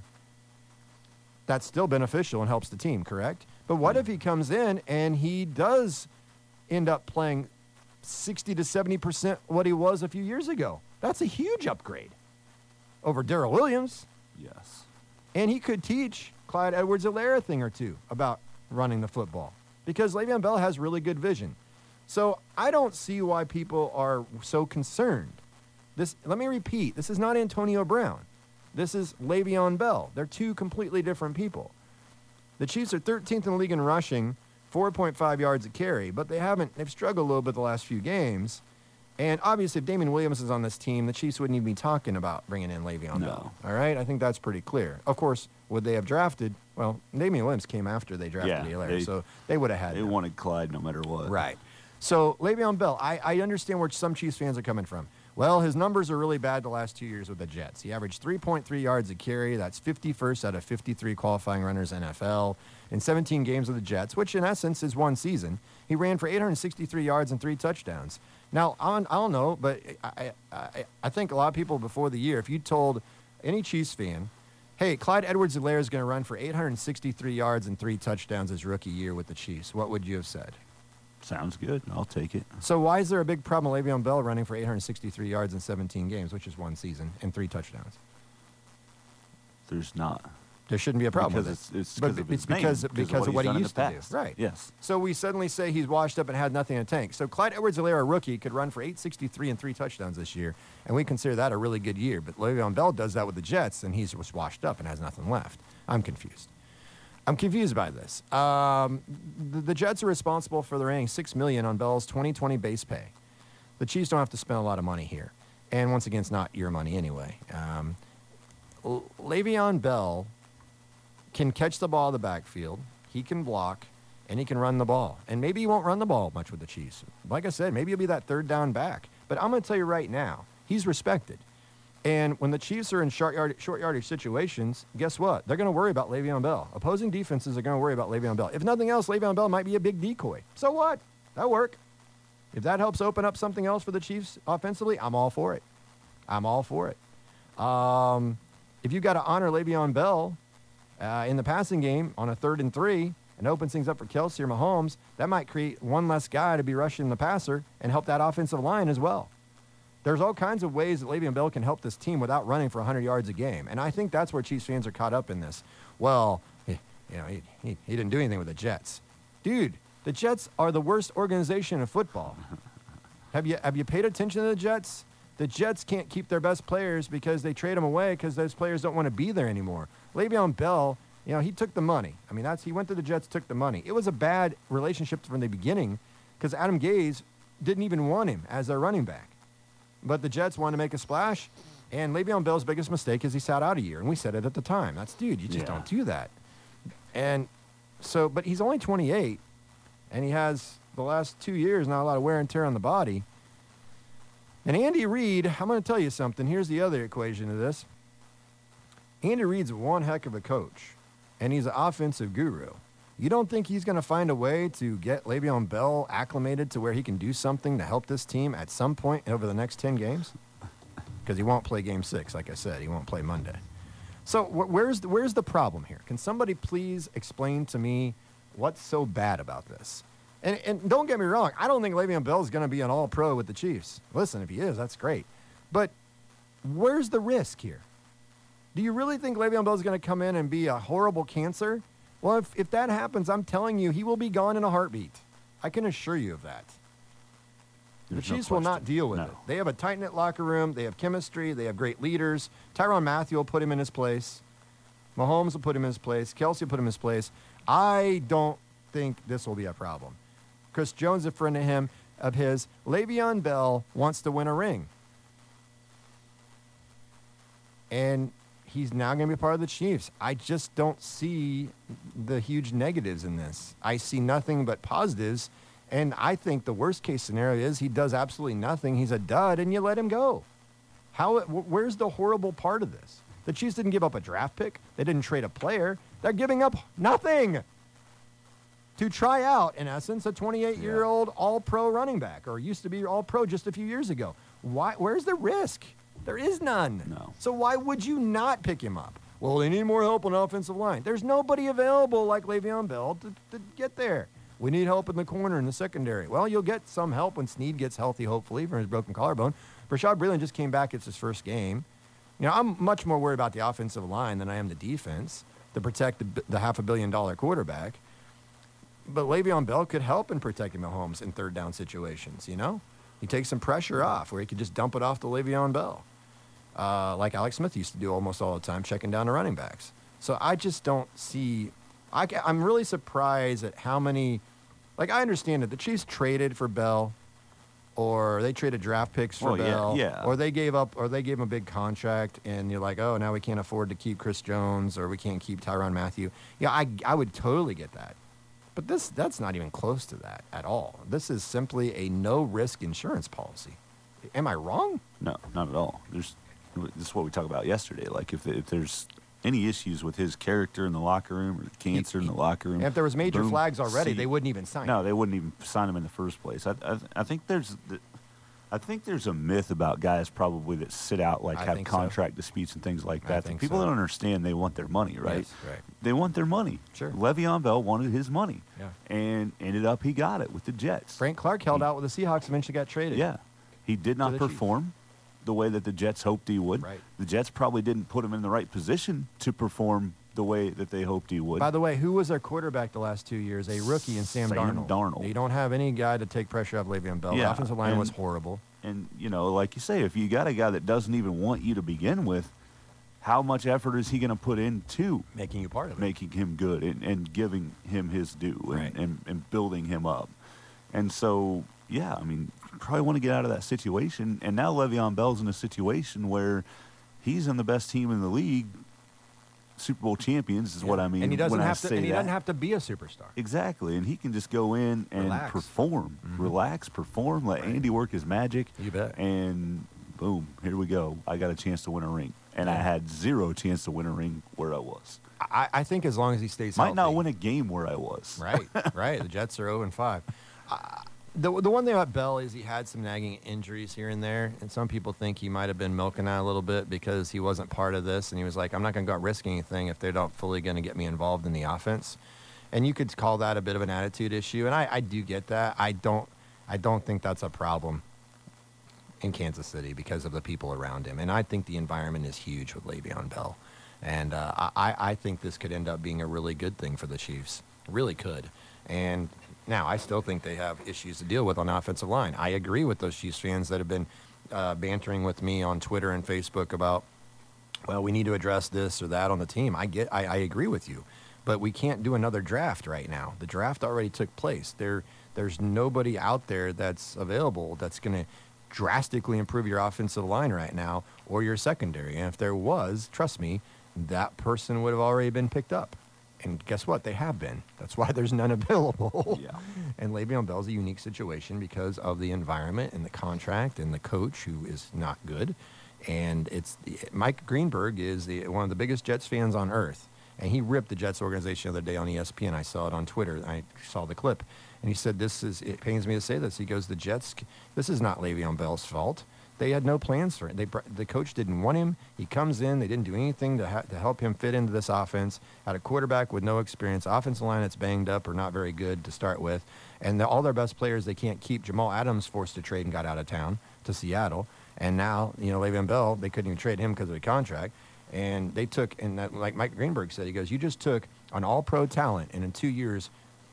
that's still beneficial and helps the team, correct? But what if he comes in and he does end up playing sixty to seventy percent what he was a few years ago? That's a huge upgrade over Darrell Williams.
Yes.
And he could teach Clyde Edwards-Helaire a thing or two about running the football because Le'Veon Bell has really good vision. So I don't see why people are so concerned. This, let me repeat, this is not Antonio Brown. This is Le'Veon Bell. They're two completely different people. The Chiefs are thirteenth in the league in rushing, four point five yards a carry, but they haven't, they've struggled a little bit the last few games. And obviously, if Damian Williams is on this team, the Chiefs wouldn't even be talking about bringing in Le'Veon
No.
Bell. All right? I think that's pretty clear. Of course, would they have drafted? Well, Damian Williams came after they drafted
Yeah,
Helaire,
they-
so they would have had
They
him.
wanted Clyde no matter what.
Right. So Le'Veon Bell, I, I understand where some Chiefs fans are coming from. Well, his numbers are really bad the last two years with the Jets. He averaged three point three yards a carry. That's fifty-first out of fifty-three qualifying runners in N F L. In seventeen games with the Jets, which in essence is one season, he ran for eight hundred sixty-three yards and three touchdowns. Now, I don't, I don't know, but I, I, I think a lot of people before the year, if you told any Chiefs fan, hey, Clyde Edwards-Helaire is going to run for eight hundred sixty-three yards and three touchdowns his rookie year with the Chiefs, what would you have said?
Sounds good. I'll take it.
So why is there a big problem with Le'Veon Bell running for eight hundred sixty-three yards in seventeen games, which is one season, and three touchdowns?
There's not.
There shouldn't be a problem
because
with it.
it's, it's
but
because of
it's
his name,
because,
because,
because
of
of what
what,
he
he's
used
done
to
in the past.
do. Right.
Yes.
So we suddenly say he's washed up and had nothing in the tank. So Clyde Edwards-Helaire, a rookie, could run for eight sixty-three and three touchdowns this year, and we consider that a really good year. But Le'Veon Bell does that with the Jets, and he's just washed up and has nothing left. I'm confused. I'm confused by this. Um, the, the Jets are responsible for the remaining six million dollars on Bell's twenty twenty base pay. The Chiefs don't have to spend a lot of money here, and once again, it's not your money anyway. Um, L- Le'Veon Bell can catch the ball in the backfield, he can block, and he can run the ball. And maybe he won't run the ball much with the Chiefs. Like I said, maybe he'll be that third down back. But I'm going to tell you right now, he's respected. And when the Chiefs are in short, yard, short yardage situations, guess what? They're going to worry about Le'Veon Bell. Opposing defenses are going to worry about Le'Veon Bell. If nothing else, Le'Veon Bell might be a big decoy. So what? That'll work. If that helps open up something else for the Chiefs offensively, I'm all for it. I'm all for it. Um, if you've got to honor Le'Veon Bell uh, in the passing game on a third and three and opens things up for Kelsey or Mahomes, that might create one less guy to be rushing the passer and help that offensive line as well. There's all kinds of ways that Le'Veon Bell can help this team without running for one hundred yards a game. And I think that's where Chiefs fans are caught up in this. Well, he, you know, he, he, he didn't do anything with the Jets. Dude, the Jets are the worst organization in football. Have you, have you paid attention to the Jets? The Jets can't keep their best players because they trade them away because those players don't want to be there anymore. Le'Veon Bell, you know, he took the money. I mean, that's he went to the Jets, took the money. It was a bad relationship from the beginning because Adam Gase didn't even want him as their running back. But the Jets wanted to make a splash, and Le'Veon Bell's biggest mistake is he sat out a year, and we said it at the time. That's, dude, you just
Yeah.
don't do that. And so, but he's only twenty-eight, and he has the last two years not a lot of wear and tear on the body. And Andy Reid, I'm going to tell you something. Here's the other equation to this. Andy Reid's one heck of a coach, and he's an offensive guru. You don't think he's going to find a way to get Le'Veon Bell acclimated to where he can do something to help this team at some point over the next ten games? Because he won't play game six, like I said. He won't play Monday. So wh- where's the, where's the problem here? Can somebody please explain to me what's so bad about this? And, and don't get me wrong. I don't think Le'Veon Bell is going to be an all-pro with the Chiefs. Listen, if he is, that's great. But where's the risk here? Do you really think Le'Veon Bell is going to come in and be a horrible cancer? Well, if, if that happens, I'm telling you, he will be gone in a heartbeat. I can assure you of that.
There's
the
no
Chiefs will not
question.
deal with
No.
it. They have a tight-knit locker room. They have chemistry. They have great leaders. Tyrann Mathieu will put him in his place. Mahomes will put him in his place. Kelsey will put him in his place. I don't think this will be a problem. Chris Jones, a friend of him, of his. Le'Veon Bell wants to win a ring. And he's now going to be part of the Chiefs. I just don't see the huge negatives in this. I see nothing but positives. And I think the worst case scenario is he does absolutely nothing. He's a dud, and you let him go. How? Wh- where's the horrible part of this? The Chiefs didn't give up a draft pick. They didn't trade a player. They're giving up nothing to try out, in essence, a twenty-eight-year-old all-pro running back, or used to be all-pro just a few years ago. Why? Where's the risk? There is none.
No.
So why would you not pick him up? Well, they need more help on the offensive line. There's nobody available like Le'Veon Bell to, to get there. We need help in the corner in the secondary. Well, you'll get some help when Snead gets healthy, hopefully, from his broken collarbone. Rashad Breeland just came back. It's his first game. You know, I'm much more worried about the offensive line than I am the defense to protect the, the half a billion dollar quarterback. But Le'Veon Bell could help in protecting Mahomes in third down situations, you know? He takes some pressure off where he could just dump it off to Le'Veon Bell. Uh, like Alex Smith used to do almost all the time, checking down the running backs. So I just don't see I, I'm really surprised at how many, like I understand it, the Chiefs traded for Bell, or they traded draft picks for
Well, yeah,
Bell,
yeah.
or they gave up, or they gave him a big contract, and you're like, oh, now we can't afford to keep Chris Jones, or we can't keep Tyrann Mathieu. Yeah, I, I would totally get that. But this that's not even close to that at all. This is simply a no-risk insurance policy. Am I wrong?
No, not at all. There's this is what we talked about yesterday. Like if if there's any issues with his character in the locker room or cancer in the locker room,
And if there was major
boom,
flags already,
see-
they wouldn't even sign
No,
him.
they wouldn't even sign him in the first place. I I, I think there's the, I think there's a myth about guys probably that sit out, like
I
have
think so.
contract disputes and things like
I
that.
think
that people
so.
don't understand they want their money, right?
Yes, right.
They want their money.
Sure.
Le'Veon Bell wanted his money.
Yeah.
And ended up he got it with the Jets.
Frank Clark held out with the Seahawks, eventually got traded.
Yeah. He did not
the Chiefs.
perform the way that the Jets hoped he would.
Right.
The Jets probably didn't put him in the right position to perform the way that they hoped he would.
By the way, who was their quarterback the last two years? A rookie in Sam,
Sam
Darnold.
Darnold.
You don't have any guy to take pressure off Le'Veon Bell. The
Yeah,
offensive line
and-
was horrible.
And, you know, like you say, if you got a guy that doesn't even want you to begin with, how much effort is he going to put into
Making you part of it.
making him good and, and giving him his due and,
Right.
and, and building him up? And so, yeah, I mean, you probably want to get out of that situation. And now Le'Veon Bell's in a situation where he's in the best team in the league. Super Bowl champions is what I mean
And he doesn't
when
have
I
to.
say
And he
that.
doesn't have to be a superstar.
Exactly, and he can just go in and
Relax.
perform,
Mhm.
relax, perform, let
Right.
Andy work his magic.
You bet.
And boom, here we go. I got a chance to win a ring, and I
Yeah.
had zero chance to win a ring where I was.
I, I think as long as he stays
Might
healthy.
not win a game where I was.
Right, right. The Jets are zero and five. Uh, the the one thing about Bell is he had some nagging injuries here and there, and some people think he might have been milking out a little bit because he wasn't part of this, and he was like, "I'm not going to go out and risk anything if they're not fully going to get me involved in the offense." And you could call that a bit of an attitude issue, and I, I do get that. I don't I don't think that's a problem in Kansas City because of the people around him, and I think the environment is huge with Le'Veon Bell, and uh, I I think this could end up being a really good thing for the Chiefs. Really could. And now, I still think they have issues to deal with on the offensive line. I agree with those Chiefs fans that have been uh, bantering with me on Twitter and Facebook about, well, we need to address this or that on the team. I get, I, I agree with you, but we can't do another draft right now. The draft already took place. There, there's nobody out there that's available that's going to drastically improve your offensive line right now or your secondary. And if there was, trust me, that person would have already been picked up. And guess what? They have been. That's why there's none available.
Yeah.
And Le'Veon Bell's a unique situation because of the environment and the contract and the coach who is not good. And it's Mike Greenberg is the, one of the biggest Jets fans on earth. And he ripped the Jets organization the other day on E S P N. I saw it on Twitter. I saw the clip. And he said, this is, it pains me to say this. He goes, the Jets, this is not Le'Veon Bell's fault. They had no plans for it. They, the coach didn't want him. He comes in. They didn't do anything to, ha- to help him fit into this offense. Had a quarterback with no experience, offensive line that's banged up or not very good to start with. And the, all their best players they can't keep. Jamal Adams forced to trade and got out of town to Seattle. And now, you know, Le'Veon Bell, they couldn't even trade him because of the contract. And they took, and that, like Mike Greenberg said, he goes, you just took an all-pro talent and in two years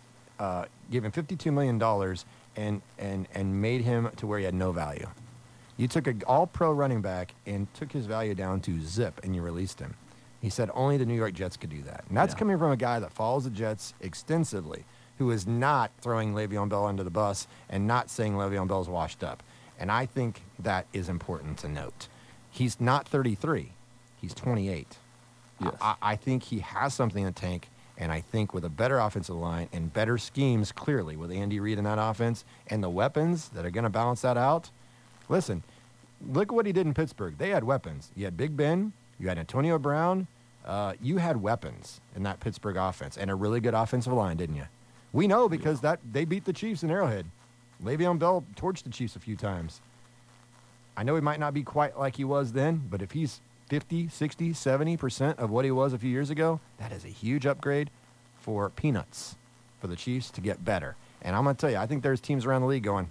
uh, gave him fifty-two million dollars and, and, and made him to where he had no value. You took an all-pro running back and took his value down to zip, and you released him. He said only the New York Jets could do that. And that's
Yeah.
coming from a guy that follows the Jets extensively, who is not throwing Le'Veon Bell under the bus and not saying Le'Veon Bell's washed up. And I think that is important to note. He's not thirty-three. He's twenty-eight.
Yes.
I, I think he has something in the tank, and I think with a better offensive line and better schemes, clearly, with Andy Reid in that offense and the weapons that are going to balance that out. Listen, look at what he did in Pittsburgh. They had weapons. You had Big Ben. You had Antonio Brown. Uh, you had weapons in that Pittsburgh offense and a really good offensive line, didn't you? We know because that they beat the Chiefs in Arrowhead. Le'Veon Bell torched the Chiefs a few times. I know he might not be quite like he was then, but if he's fifty, sixty, seventy percent of what he was a few years ago, that is a huge upgrade for peanuts for the Chiefs to get better. And I'm going to tell you, I think there's teams around the league going,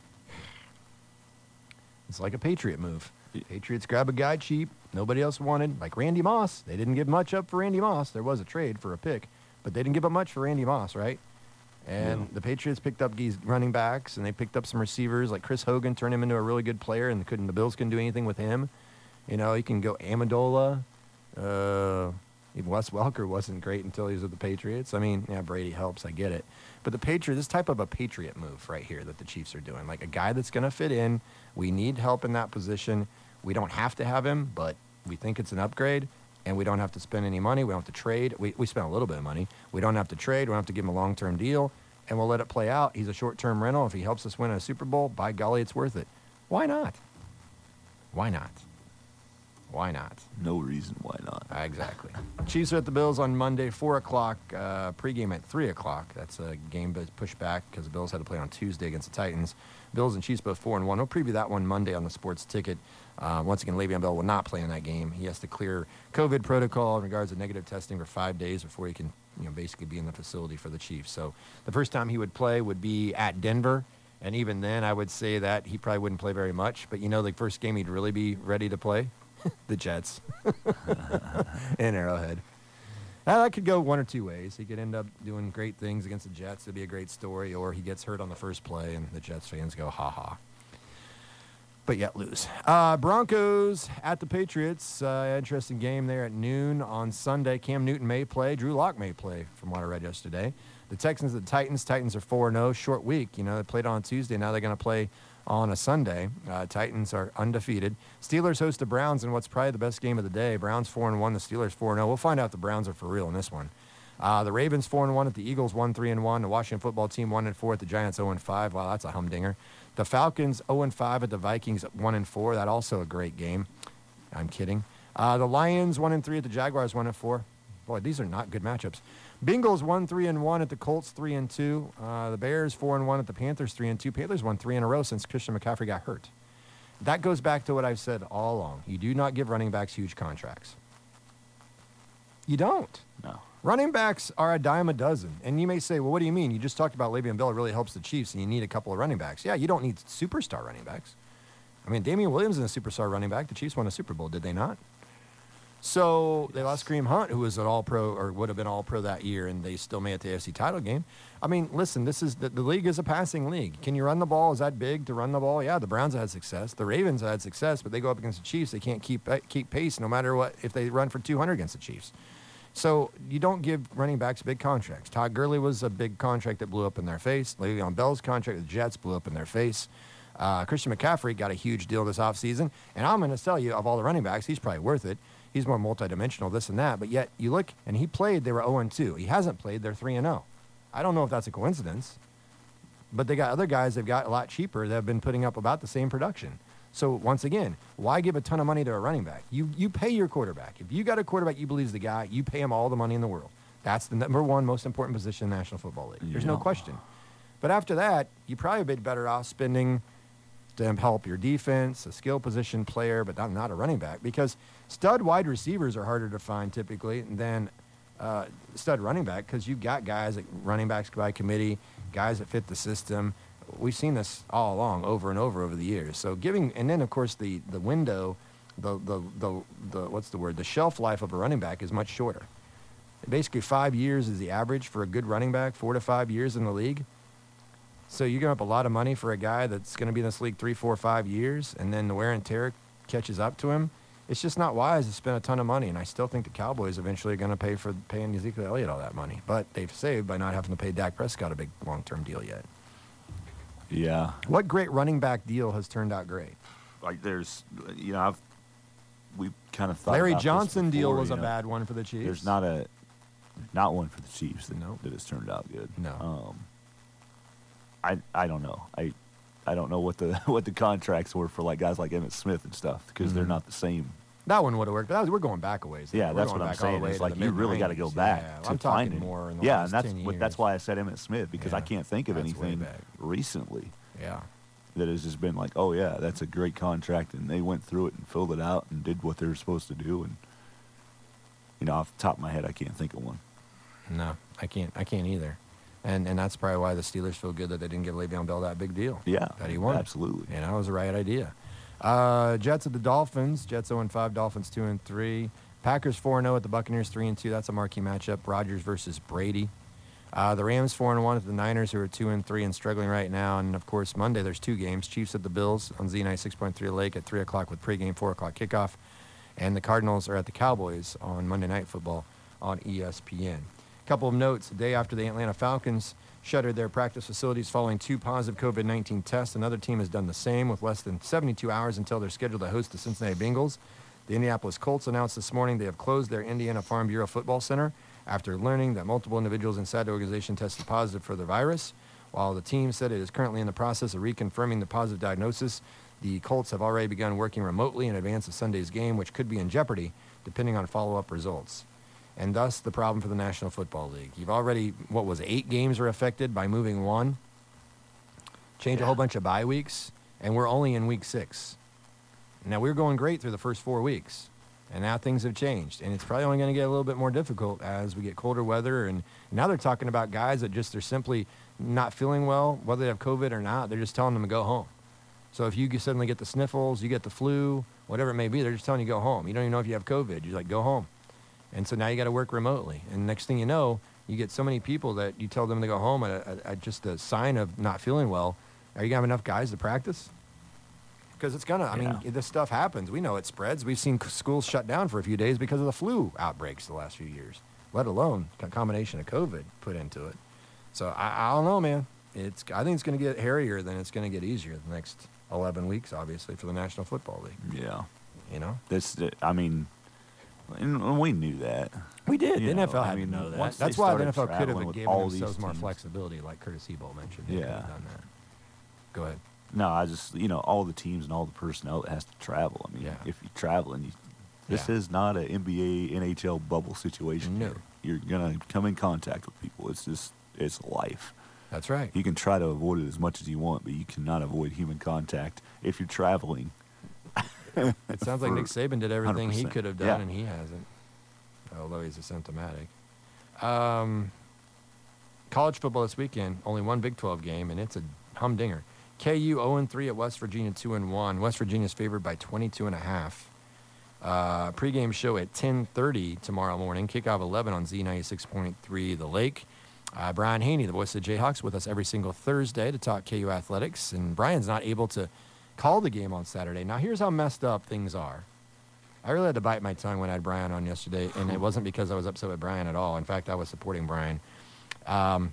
it's like a Patriot move. Patriots grab a guy cheap, nobody else wanted, like Randy Moss. They didn't give much up for Randy Moss. There was a trade for a pick, but they didn't give up much for Randy Moss, right? And
No.
the Patriots picked up these running backs, and they picked up some receivers, like Chris Hogan turned him into a really good player, and couldn't the Bills couldn't do anything with him. You know, you can go Amendola. Uh, even Wes Welker wasn't great until he was with the Patriots. I mean, yeah, Brady helps, I get it. But the Patriots, this type of a Patriot move right here that the Chiefs are doing, like a guy that's going to fit in. We need help in that position. We don't have to have him, but we think it's an upgrade, and we don't have to spend any money. We don't have to trade. We, we spent a little bit of money. We don't have to trade. We don't have to give him a long-term deal, and we'll let it play out. He's a short-term rental. If he helps us win a Super Bowl, by golly, it's worth it. Why not? Why not? Why not?
No reason why not.
Exactly. Chiefs are at the Bills on Monday, four o'clock. Uh, pregame at three o'clock. That's a game that's pushed back because the Bills had to play on Tuesday against the Titans. Bills and Chiefs both four and one. We'll preview that one Monday on the Sports Ticket. Uh, once again, Le'Veon Bell will not play in that game. He has to clear COVID protocol in regards to negative testing for five days before he can, you know, basically be in the facility for the Chiefs. So the first time he would play would be at Denver. And even then, I would say that he probably wouldn't play very much. But, you know, the first game he'd really be ready to play, the Jets in Arrowhead. Now, that could go one or two ways. He could end up doing great things against the Jets. It'd be a great story. Or he gets hurt on the first play, and the Jets fans go, ha-ha. But yet lose. Uh, Broncos at the Patriots. Uh, interesting game there at noon on Sunday. Cam Newton may play. Drew Lock may play, from what I read yesterday. The Texans at the Titans. Titans are four and oh. Short week. You know, they played on Tuesday. Now they're going to play on a Sunday. Uh, Titans are undefeated. Steelers host the Browns in what's probably the best game of the day. Browns four and one. The Steelers four and oh. We'll find out if the Browns are for real in this one. Uh, the Ravens four and one at the Eagles one three and one. The Washington football team one and four at the Giants oh and five. Wow, that's a humdinger. The Falcons oh and five at the Vikings one and four. That also a great game. I'm kidding. Uh, the Lions one and three at the Jaguars one and four. Boy, these are not good matchups. Bengals one three and one at the Colts three and two. Uh, the Bears four and one at the Panthers three and two. Panthers won three in a row since Christian McCaffrey got hurt. That goes back to what I've said all along. You do not give running backs huge contracts. You don't.
No.
Running backs are a dime a dozen. And you may say, well, what do you mean? You just talked about Le'Veon Bell really helps the Chiefs, and you need a couple of running backs. Yeah, you don't need superstar running backs. I mean, Damian Williams is a superstar running back. The Chiefs won a Super Bowl, did they not? So they lost Kareem Hunt, who was an all-pro or would have been all-pro that year, and they still made it to the A F C title game. I mean, listen, this is the, the league is a passing league. Can you run the ball? Is that big to run the ball? Yeah, the Browns have had success. The Ravens have had success, but they go up against the Chiefs. They can't keep keep pace no matter what if they run for two hundred against the Chiefs. So you don't give running backs big contracts. Todd Gurley was a big contract that blew up in their face. Le'Veon Bell's contract with the Jets blew up in their face. Uh, Christian McCaffrey got a huge deal this offseason. And I'm going to tell you, of all the running backs, he's probably worth it. He's more multidimensional, this and that. But yet, you look, and he played, they were oh and two. He hasn't played, they're three and oh. I don't know if that's a coincidence. But they got other guys they've got a lot cheaper that have been putting up about the same production. So, once again, why give a ton of money to a running back? You you pay your quarterback. If you got a quarterback you believe is the guy, you pay him all the money in the world. That's the number one most important position in the National Football League. There's no
Yeah.
question. But after that, you probably be better off spending to help your defense, a skill position player, but not, not a running back. Because stud wide receivers are harder to find typically than uh, stud running back because you've got guys that running backs by committee, guys that fit the system. We've seen this all along, over and over over the years. So giving, and then of course the the window, the the the, the what's the word? The shelf life of a running back is much shorter. Basically, five years is the average for a good running back. Four to five years in the league. So you're giving up a lot of money for a guy that's going to be in this league three, four, five years, and then the wear and tear catches up to him. It's just not wise to spend a ton of money, and I still think the Cowboys eventually are going to pay for paying Ezekiel Elliott all that money. But they've saved by not having to pay Dak Prescott a big long-term deal yet.
Yeah.
What great running back deal has turned out great?
Like there's, you know, I've we kind of thought
Larry
about this
Johnson deal
before,
was
you
a
know.
bad one for the Chiefs.
There's not a, not one for the Chiefs that,
Nope.
that has turned out good.
No.
Um, I I don't know. I I don't know what the what the contracts were for like guys like Emmitt Smith and stuff because
Mhm.
they're not the same.
That one would have worked. But that was, we're going back a ways.
Yeah,
We're
that's
going
what I'm
back all the
saying.
way
It's
to
like
the
you really got to go
mid-nineties.
back
Yeah,
to
I'm
find
talking
it.
more in the
yeah,
last
and that's
ten
what
years.
that's why I said Emmitt Smith because I
Yeah,
can't think of
that's way
anything
back.
recently
Yeah.
that has just been like, oh yeah, that's a great contract, and they went through it and filled it out and did what they were supposed to do. And you know, off the top of my head, I can't think of one.
No, I can't. I can't either. And and that's probably why the Steelers feel good that they didn't give Le'Veon Bell that big deal.
Yeah,
That he won.
absolutely.
And that was the right idea. Uh, Jets at the Dolphins. Jets oh and five, Dolphins two and three. Packers four and oh at the Buccaneers three and two. That's a marquee matchup. Rodgers versus Brady. Uh, the Rams four and one at the Niners, who are two and three and struggling right now. And of course, Monday there's two games. Chiefs at the Bills on Z ninety-six point three Lake at three o'clock with pregame, four o'clock kickoff. And the Cardinals are at the Cowboys on Monday Night Football on E S P N. A couple of notes. A day after the Atlanta Falcons shuttered their practice facilities following two positive COVID nineteen tests, another team has done the same with less than seventy-two hours until they're scheduled to host the Cincinnati Bengals. The Indianapolis Colts announced this morning they have closed their Indiana Farm Bureau Football Center after learning that multiple individuals inside the organization tested positive for the virus. While the team said it is currently in the process of reconfirming the positive diagnosis, the Colts have already begun working remotely in advance of Sunday's game, which could be in jeopardy depending on follow-up results. And thus the problem for the National Football League. You've already, what was it, eight games are affected by moving one, change yeah. a whole bunch of bye weeks, and we're only in week six. Now, we were going great through the first four weeks, and now things have changed. And it's probably only going to get a little bit more difficult as we get colder weather. And now they're talking about guys that just are simply not feeling well, whether they have COVID or not. They're just telling them to go home. So if you suddenly get the sniffles, you get the flu, whatever it may be, they're just telling you to go home. You don't even know if you have COVID. You're like, go home. And so now you got to work remotely. And next thing you know, you get so many people that you tell them to go home at, a, at just a sign of not feeling well. Are you going to have enough guys to practice? Because it's going to, I yeah. mean, this stuff happens. We know it spreads. We've seen schools shut down for a few days because of the flu outbreaks the last few years, let alone a combination of COVID put into it. So I, I don't know, man. It's I think it's going to get hairier than it's going to get easier the next eleven weeks, obviously, for the National Football League.
Yeah.
You know?
That's, I mean, and we knew that.
We did.
You
the
know,
N F L
I
had
mean,
to know that.
once
That's
they
why the
started
N F L could
traveling
have
with
given
all
themselves
these
more
teams.
flexibility, like Curtis Ebel mentioned. They
Yeah.
could have done that. Go ahead.
No, I just, you know, all the teams and all the personnel that has to travel. I mean,
Yeah.
if you're traveling, you, this
Yeah.
is not an N B A, N H L bubble situation.
No.
Here. You're going to come in contact with people. It's just, it's life.
That's right.
You can try to avoid it as much as you want, but you cannot avoid human contact if you're traveling.
It sounds like Nick Saban did everything
one hundred
he
percent.
could have done,
Yeah.
and he hasn't, although he's asymptomatic. Um, college football this weekend, only one Big twelve game, and it's a humdinger. K U oh and three at West Virginia two and one. West Virginia's favored by twenty-two and a half. Uh, pregame show at ten thirty tomorrow morning. Kickoff eleven on Z ninety-six point three The Lake. Uh, Brian Haney, the voice of the Jayhawks, with us every single Thursday to talk K U athletics. And Brian's not able to call the game on Saturday. Now, here's how messed up things are. I really had to bite my tongue when I had Brian on yesterday, and it wasn't because I was upset with Brian at all. In fact, I was supporting Brian. Um,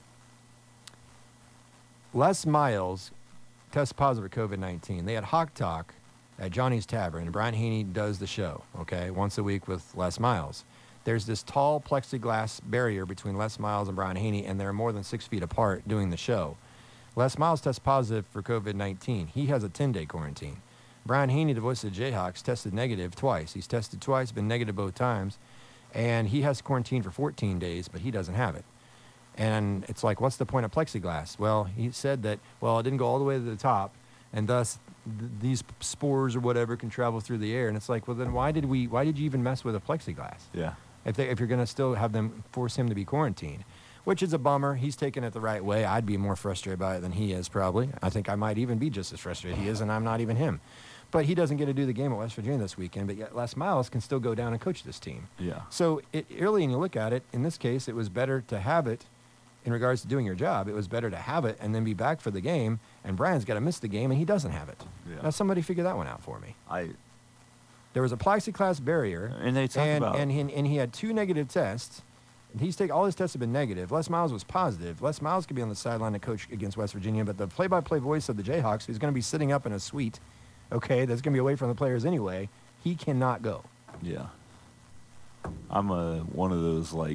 Les Miles tests positive for COVID nineteen. They had Hawk Talk at Johnny's Tavern, and Brian Haney does the show, okay, once a week with Les Miles. There's this tall plexiglass barrier between Les Miles and Brian Haney, and they're more than six feet apart doing the show. Les Miles tests positive for COVID nineteen. He has a ten-day quarantine. Brian Haney, the voice of the Jayhawks, tested negative twice. He's tested twice, been negative both times, and he has quarantine for fourteen days, but he doesn't have it. And it's like, what's the point of plexiglass? Well, he said that, well, it didn't go all the way to the top, and thus th- these spores or whatever can travel through the air. And it's like, well, then why did we? Why did you even mess with a plexiglass?
Yeah.
If, they, if you're going to still have them force him to be quarantined, which is a bummer. He's taking it the right way. I'd be more frustrated by it than he is, probably. I think I might even be just as frustrated he is, and I'm not even him. But he doesn't get to do the game at West Virginia this weekend, but yet Les Miles can still go down and coach this team.
Yeah.
So it, really, when you look at it, in this case, it was better to have it in regards to doing your job. It was better to have it and then be back for the game, and Brian's got to miss the game, and he doesn't have it.
Yeah.
Now, somebody figure that one out for me.
I...
There was a plexiglass barrier,
And they talk
and,
about...
and, he, and he had two negative tests. And he's take all his tests have been negative. Les Miles was positive. Les Miles could be on the sideline to coach against West Virginia, but the play-by-play voice of the Jayhawks, who's going to be sitting up in a suite, okay, that's going to be away from the players anyway, he cannot go.
Yeah. I'm a, one of those, like,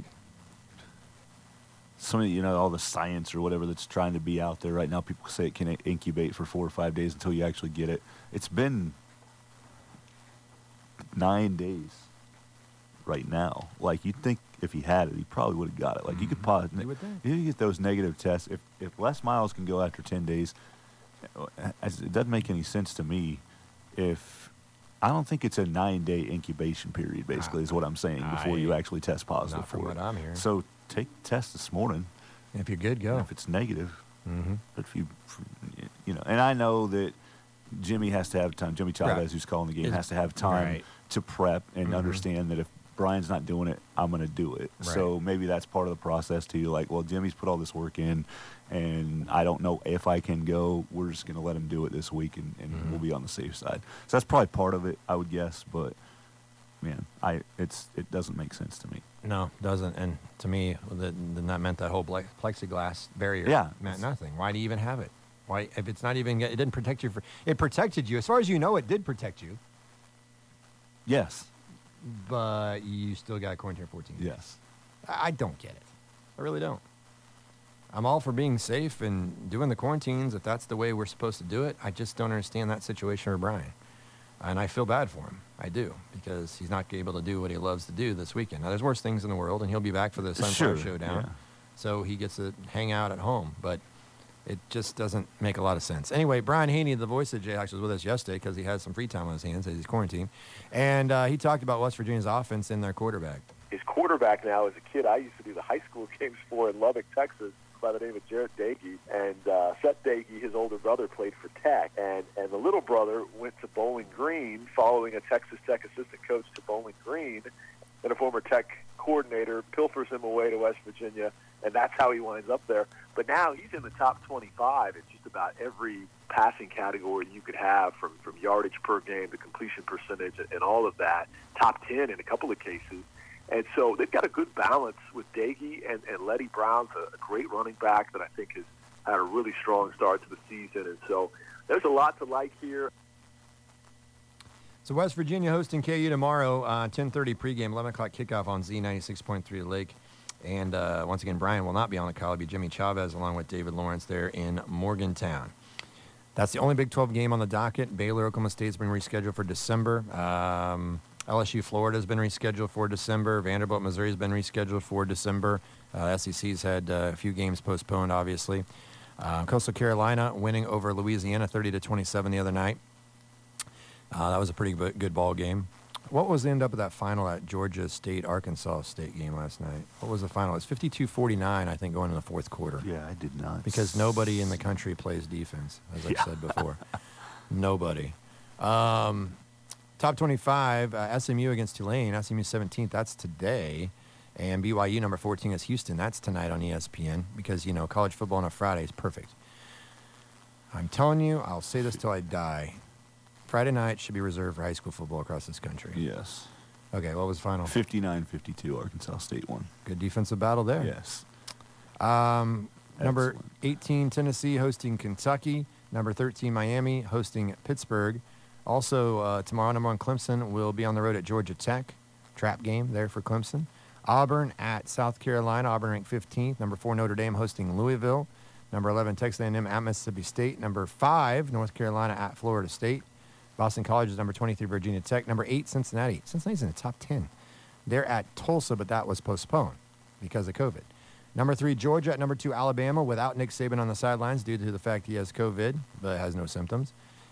some of the, you know, all the science or whatever that's trying to be out there right now. People say it can incubate for four or five days until you actually get it. It's been nine days right now. Like, you'd think if he had it, he probably would have got it. Like, you could pause.
You would think.
You get those negative tests. If, if Les Miles can go after ten days, it doesn't make any sense to me if... I don't think it's a nine-day incubation period, basically, is what I'm saying, before
I-
you actually test positive
not from
for
what
it.
I'm hearing.
So take the test this morning.
And if you're good, go.
And if it's negative,
Mm-hmm.
but if you, you know, and I know that Jimmy has to have time. Jimmy Chavez,
Right.
who's calling the game,
Is-
has to have time
right.
to prep and
Mhm.
understand that if Brian's not doing it, I'm going to do it.
Right.
So maybe that's part of the process too. Like, well, Jimmy's put all this work in, and I don't know if I can go. We're just going to let him do it this week, and, and
Mhm.
we'll be on the safe side. So that's probably part of it, I would guess. But man, I it's it doesn't make sense to me.
No, doesn't. And to me, the, then that meant that whole ple- plexiglass barrier
Yeah.
meant nothing. Why do you even have it? Why, if it's not even, it didn't protect you for, it protected you. As far as you know, it did protect you,
Yes.
but you still got quarantine fourteen days.
Yes.
I I don't get it. I really don't. I'm all for being safe and doing the quarantines if that's the way we're supposed to do it. I just don't understand that situation for Brian. And I feel bad for him. I do, because he's not able to do what he loves to do this weekend. Now, there's worse things in the world, and he'll be back for the Sunflower
Sure,
Showdown.
yeah.
So he gets to hang out at home. But it just doesn't make a lot of sense. Anyway, Brian Haney, the voice of Jayhawks, was with us yesterday because he had some free time on his hands as he's quarantined. And uh, he talked about West Virginia's offense and their quarterback.
His quarterback now is a kid I used to do the high school games for in Lubbock, Texas, by the name of Jarrett Dagey. And uh, Seth Dagey, his older brother, played for Tech. And, and the little brother went to Bowling Green, following a Texas Tech assistant coach to Bowling Green. And a former Tech coordinator pilfers him away to West Virginia, and that's how he winds up there. But now he's in the top twenty-five in just about every passing category you could have, from, from yardage per game to completion percentage and, and all of that, top ten in a couple of cases. And so they've got a good balance with Dagey, and, and Letty Brown's a, a great running back that I think has had a really strong start to the season. And so there's a lot to like here.
So West Virginia hosting K U tomorrow, uh, ten thirty pregame, eleven o'clock kickoff on Z ninety-six point three The Lake. And uh, once again, Brian will not be on the call. It'll be Jimmy Chavez along with David Lawrence there in Morgantown. That's the only Big twelve game on the docket. Baylor, Oklahoma State's been rescheduled for December. Um, L S U, Florida has been rescheduled for December. Vanderbilt, Missouri has been rescheduled for December. Uh, S E C's had uh, a few games postponed, obviously. Uh, Coastal Carolina winning over Louisiana thirty to twenty-seven the other night. Uh, that was a pretty good ball game. What was the end up of that final at Georgia State, Arkansas State game last night? What was the final? It was fifty-two forty-nine, I think, going in the fourth quarter.
Yeah, I did not.
Because nobody in the country plays defense, as I've
Yeah.
said before. Nobody. Um, top twenty-five, uh, S M U against Tulane. S M U seventeenth, that's today. And B Y U number fourteen is Houston. That's tonight on E S P N, because, you know, college football on a Friday is perfect. I'm telling you, I'll say this till I die. Friday night should be reserved for high school football across this country.
Yes.
Okay, what was the final?
fifty-nine fifty-two, Arkansas State won.
Good defensive battle there.
Yes.
Um, number
Excellent.
eighteen, Tennessee hosting Kentucky. Number thirteen, Miami hosting Pittsburgh. Also, uh, tomorrow, number one, Clemson will be on the road at Georgia Tech. Trap game there for Clemson. Auburn at South Carolina. Auburn ranked fifteenth. Number four, Notre Dame hosting Louisville. Number eleven, Texas A and M at Mississippi State. Number five, North Carolina at Florida State. Boston College is number twenty-three, Virginia Tech. Number eight, Cincinnati. Cincinnati's in the top ten. They're at Tulsa, but that was postponed because of COVID. Number three, Georgia. At number two, Alabama, without Nick Saban on the sidelines due to the fact he has COVID, but has no symptoms.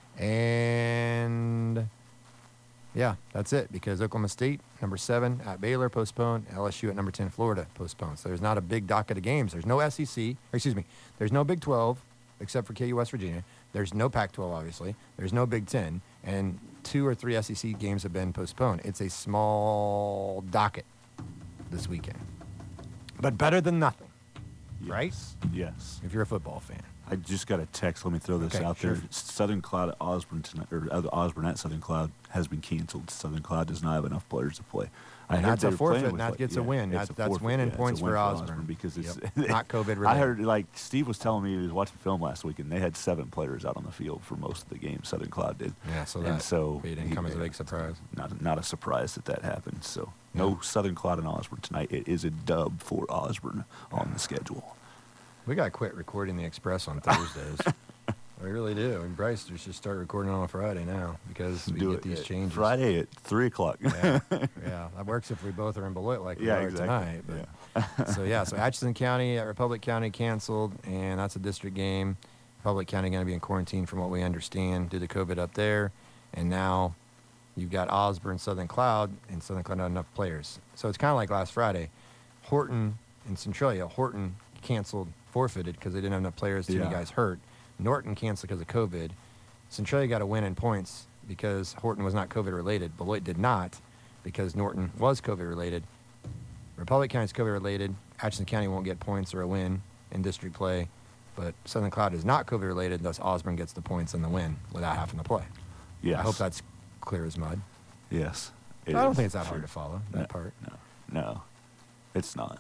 And, yeah, that's it, because Oklahoma State, number seven, at Baylor, postponed. L S U at number ten, Florida, postponed. So there's not a big docket of games. There's no S E C. Or excuse me. There's no Big twelve, except for K U West Virginia. There's no Pac twelve, obviously. There's no Big ten. And two or three S E C games have been postponed. It's a small docket this weekend. But better than nothing,
Yes.
right?
Yes.
If you're a football fan.
I just got a text. Let me throw this
Okay,
out
sure.
there. Southern Cloud at Osborne tonight, or uh, Osborne at Southern Cloud has been canceled. Southern Cloud does not have enough players to play. I
And
heard
that's
they
a
were playing
forfeit,
with,
and that
like-
gets a
yeah,
win.
it's
That-
a
that's
forfeit.
win and
Yeah, it's a
points
win
for Osborne.
because it's
Yep. Not COVID
I
related.
heard, like, Steve was telling me he was watching film last week, and they had seven players out on the field for most of the game. Southern Cloud did.
Yeah, so
and
that
so
didn't
he-
come as a big surprise.
Not not a surprise that that happened. So
Yeah.
no Southern Cloud and Osborne tonight. It is a dub for Osborne on the schedule.
We got to quit recording the Express on Thursdays. We really do. And Bryce should start recording on a Friday now, because we
Do
get
it
these
at
changes.
Friday at three o'clock.
Yeah, yeah, that works if we both are in Beloit like we
Yeah,
are
exactly.
tonight. But, so yeah, so Atchison County at Republic County canceled, and that's a district game. Republic County going to be in quarantine, from what we understand, due to COVID up there. And now you've got Osborne, Southern Cloud, and Southern Cloud not enough players. So it's kind of like last Friday, Horton and Centralia. Horton canceled, forfeited because they didn't have enough players. Too many
Yeah.
guys hurt. Norton canceled because of COVID. Centralia got a win in points because Horton was not COVID related. Beloit did not, because Norton was COVID related. Republic County is COVID related. Atchison County won't get points or a win in district play, but Southern Cloud is not COVID related. Thus, Osborne gets the points and the win without having to play.
Yes.
I hope that's clear as mud.
Yes.
I
it
don't
is,
think it's that
sure.
hard to follow, that
No,
part.
No, no, it's not.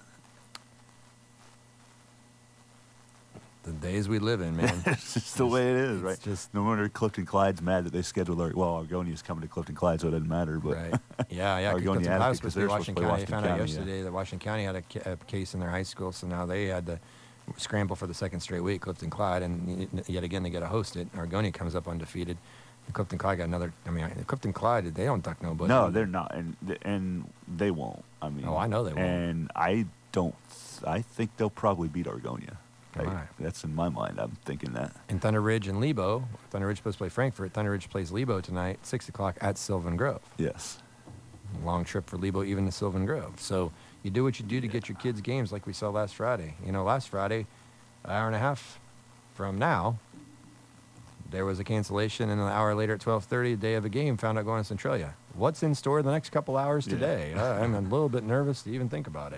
The days we live in, man.
It's just the way it is,
it's
right?
just-
no wonder Clifton Clyde's mad that they scheduled their, well, Argonia's coming to Clifton Clyde, so it doesn't matter. But
Right. Yeah, yeah.
Argonia
Clifton
had it
Cloud was
because
supposed to be
they're supposed
Washington
to play
County. I found out
Washington County,
yesterday that Washington County had a, ca- a case in their high school, so now they had to scramble for the second straight week, Clifton Clyde, and yet again they got to host it. Argonia comes up undefeated. Clifton Clyde got another. I mean, Clifton Clyde, they don't duck nobody.
No, they're not, and and they won't. I mean,
oh, I know they won't.
And I don't. I think they'll probably beat Argonia. I,
Right.
That's in my mind. I'm thinking that.
And Thunder Ridge and Lebo. Thunder Ridge supposed to play Frankfurt. Thunder Ridge plays Lebo tonight, six o'clock at Sylvan Grove.
Yes.
Long trip for Lebo, even to Sylvan Grove. So you do what you do to get your kids games, like we saw last Friday. You know, last Friday, an hour and a half from now, there was a cancellation, and an hour later at twelve thirty, the day of a game, found out going to Centralia. What's in store the next couple hours today?
Yeah.
uh, I'm a little bit nervous to even think about it.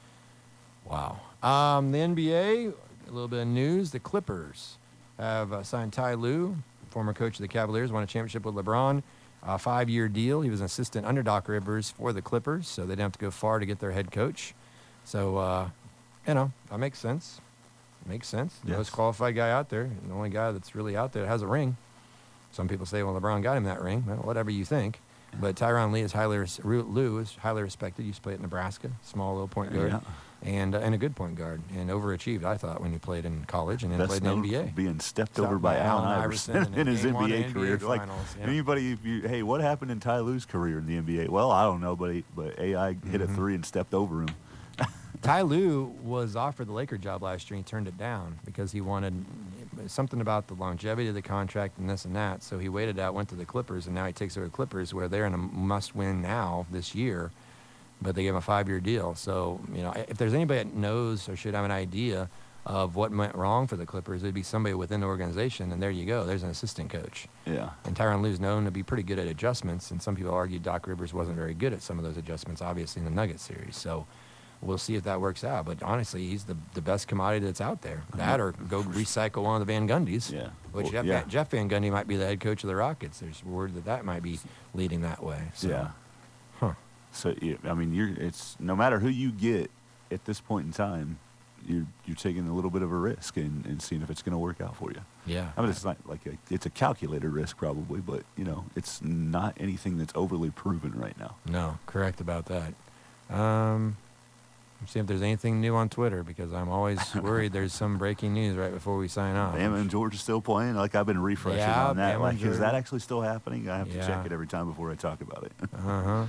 Wow. Um, the N B A, a little bit of news. The Clippers have uh, signed Ty Lue, former coach of the Cavaliers, won a championship with LeBron. A five-year deal. He was an assistant under Doc Rivers for the Clippers, so they didn't have to go far to get their head coach. So, uh, you know, that makes sense. Makes sense. The
Yes.
most qualified guy out there, the only guy that's really out there that has a ring. Some people say, well, LeBron got him that ring. Well, whatever you think. But Tyronn Lee is highly res- Lue is highly respected. He used to play at Nebraska, small little point guard,
Yeah.
and uh, and a good point guard, and overachieved, I thought, when he played in college and then
That's
played in the N B A.
being stepped
Stopped
over by,
by
Allen
Allen
Iverson,
Iverson
in
in
his
game
N B A
one of the N B A
career. Like
finals, yeah.
anybody, if you, hey, what happened in Ty Lue's career in the N B A? Well, I don't know, but he, but A I hit
Mm-hmm.
a three and stepped over him.
Ty Lue was offered the Laker job last year, and he turned it down because he wanted something about the longevity of the contract and this and that. So he waited out, went to the Clippers, and now he takes over the Clippers, where they're in a must-win now this year, but they gave him a five-year deal. So, you know, if there's anybody that knows or should have an idea of what went wrong for the Clippers, it'd be somebody within the organization, and there you go. There's an assistant coach.
Yeah.
And Tyronn Lue's known to be pretty good at adjustments, and some people argue Doc Rivers wasn't very good at some of those adjustments, obviously, in the Nuggets series. So we'll see if that works out. But honestly, he's the, the best commodity that's out there. That or go recycle one of the Van Gundys,
Yeah.
which
Well,
Jeff,
yeah.
Jeff Van Gundy might be the head coach of the Rockets. There's word that that might be leading that way. So,
Yeah.
Huh.
So yeah, I mean, you're it's no matter who you get at this point in time, you're you're taking a little bit of a risk and, and seeing if it's going to work out for you.
Yeah.
I mean, it's not like a, it's a calculated risk probably, but you know, it's not anything that's overly proven right now.
No, correct about that. Um, let's see if there's anything new on Twitter, because I'm always worried there's some breaking news right before we sign off.
Bama and Georgia still playing. Like I've been refreshing
Yeah,
on that.
Bama
Like,
and
is that
Georgia.
actually still happening? I have to
Yeah.
check it every time before I talk about it.
Uh-huh.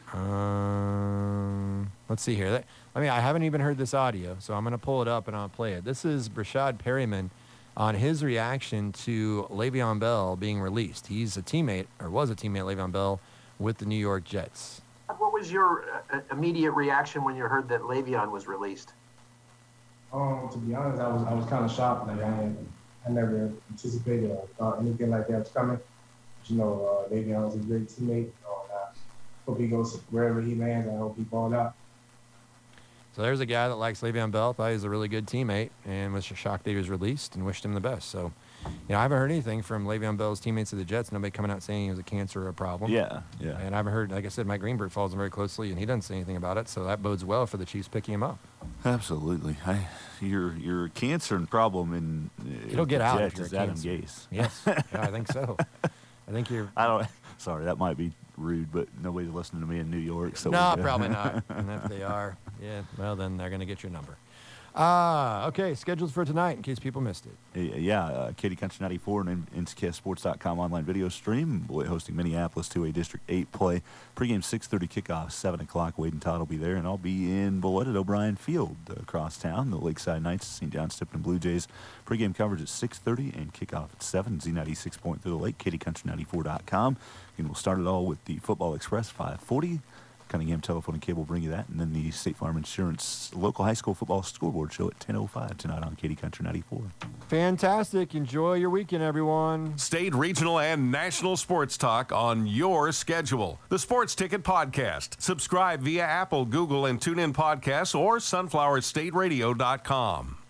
Um, let's see here. Let- I mean, I haven't even heard this audio, so I'm going to pull it up and I'll play it. This is Brashad Perryman on his reaction to Le'Veon Bell being released. He's a teammate, or was a teammate, Le'Veon Bell, with the New York Jets.
What was your uh, immediate reaction when you heard that Le'Veon was released?
Um, to be honest, I was I was kind of shocked. Like I, I never anticipated or thought anything like that was coming. But, you know, uh, Le'Veon was a great teammate. You know, and I hope he goes wherever he lands. I hope he balls out.
So there's a guy that likes Le'Veon Bell, thought he was a really good teammate, and was shocked that he was released, and wished him the best. So, you know, I haven't heard anything from Le'Veon Bell's teammates of the Jets. Nobody coming out saying he was a cancer or a problem.
Yeah, yeah.
And I haven't heard, like I said, Mike Greenberg follows him very closely, and he doesn't say anything about it. So that bodes well for the Chiefs picking him up.
Absolutely. I, your your cancer and problem in uh,
It'll get
the
out if
Jets
you're
is
a
Adam
cancer.
Gase.
Yes, yeah, I think so. I think you're.
I don't. Sorry, that might be rude, but nobody's listening to me in New York. So
No,
we're-
probably not. And if they are, yeah, well, then they're going to get your number. Ah, okay, schedules for tonight in case people missed it.
Yeah, uh, Katy Country ninety-four and N C K S Sports dot com online video stream. Boy, hosting Minneapolis two A District eight play. Pregame six thirty, kickoff seven o'clock. Wade and Todd will be there, and I'll be in Beloit at O'Brien Field uh, across town. The Lakeside Knights, Saint John's Tipton Blue Jays. Pregame coverage at six thirty and kickoff at seven. Z ninety-six point through the lake, Katy Country ninety-four dot com. And we'll start it all with the Football Express five forty. Cunningham Telephone and Cable bring you that, and then the State Farm Insurance local high school football scoreboard show at ten oh five tonight on Katy Country ninety-four.
Fantastic. Enjoy your weekend, everyone.
State, regional, and national sports talk on your schedule. The Sports Ticket Podcast. Subscribe via Apple, Google, and TuneIn Podcasts or sunflower state radio dot com.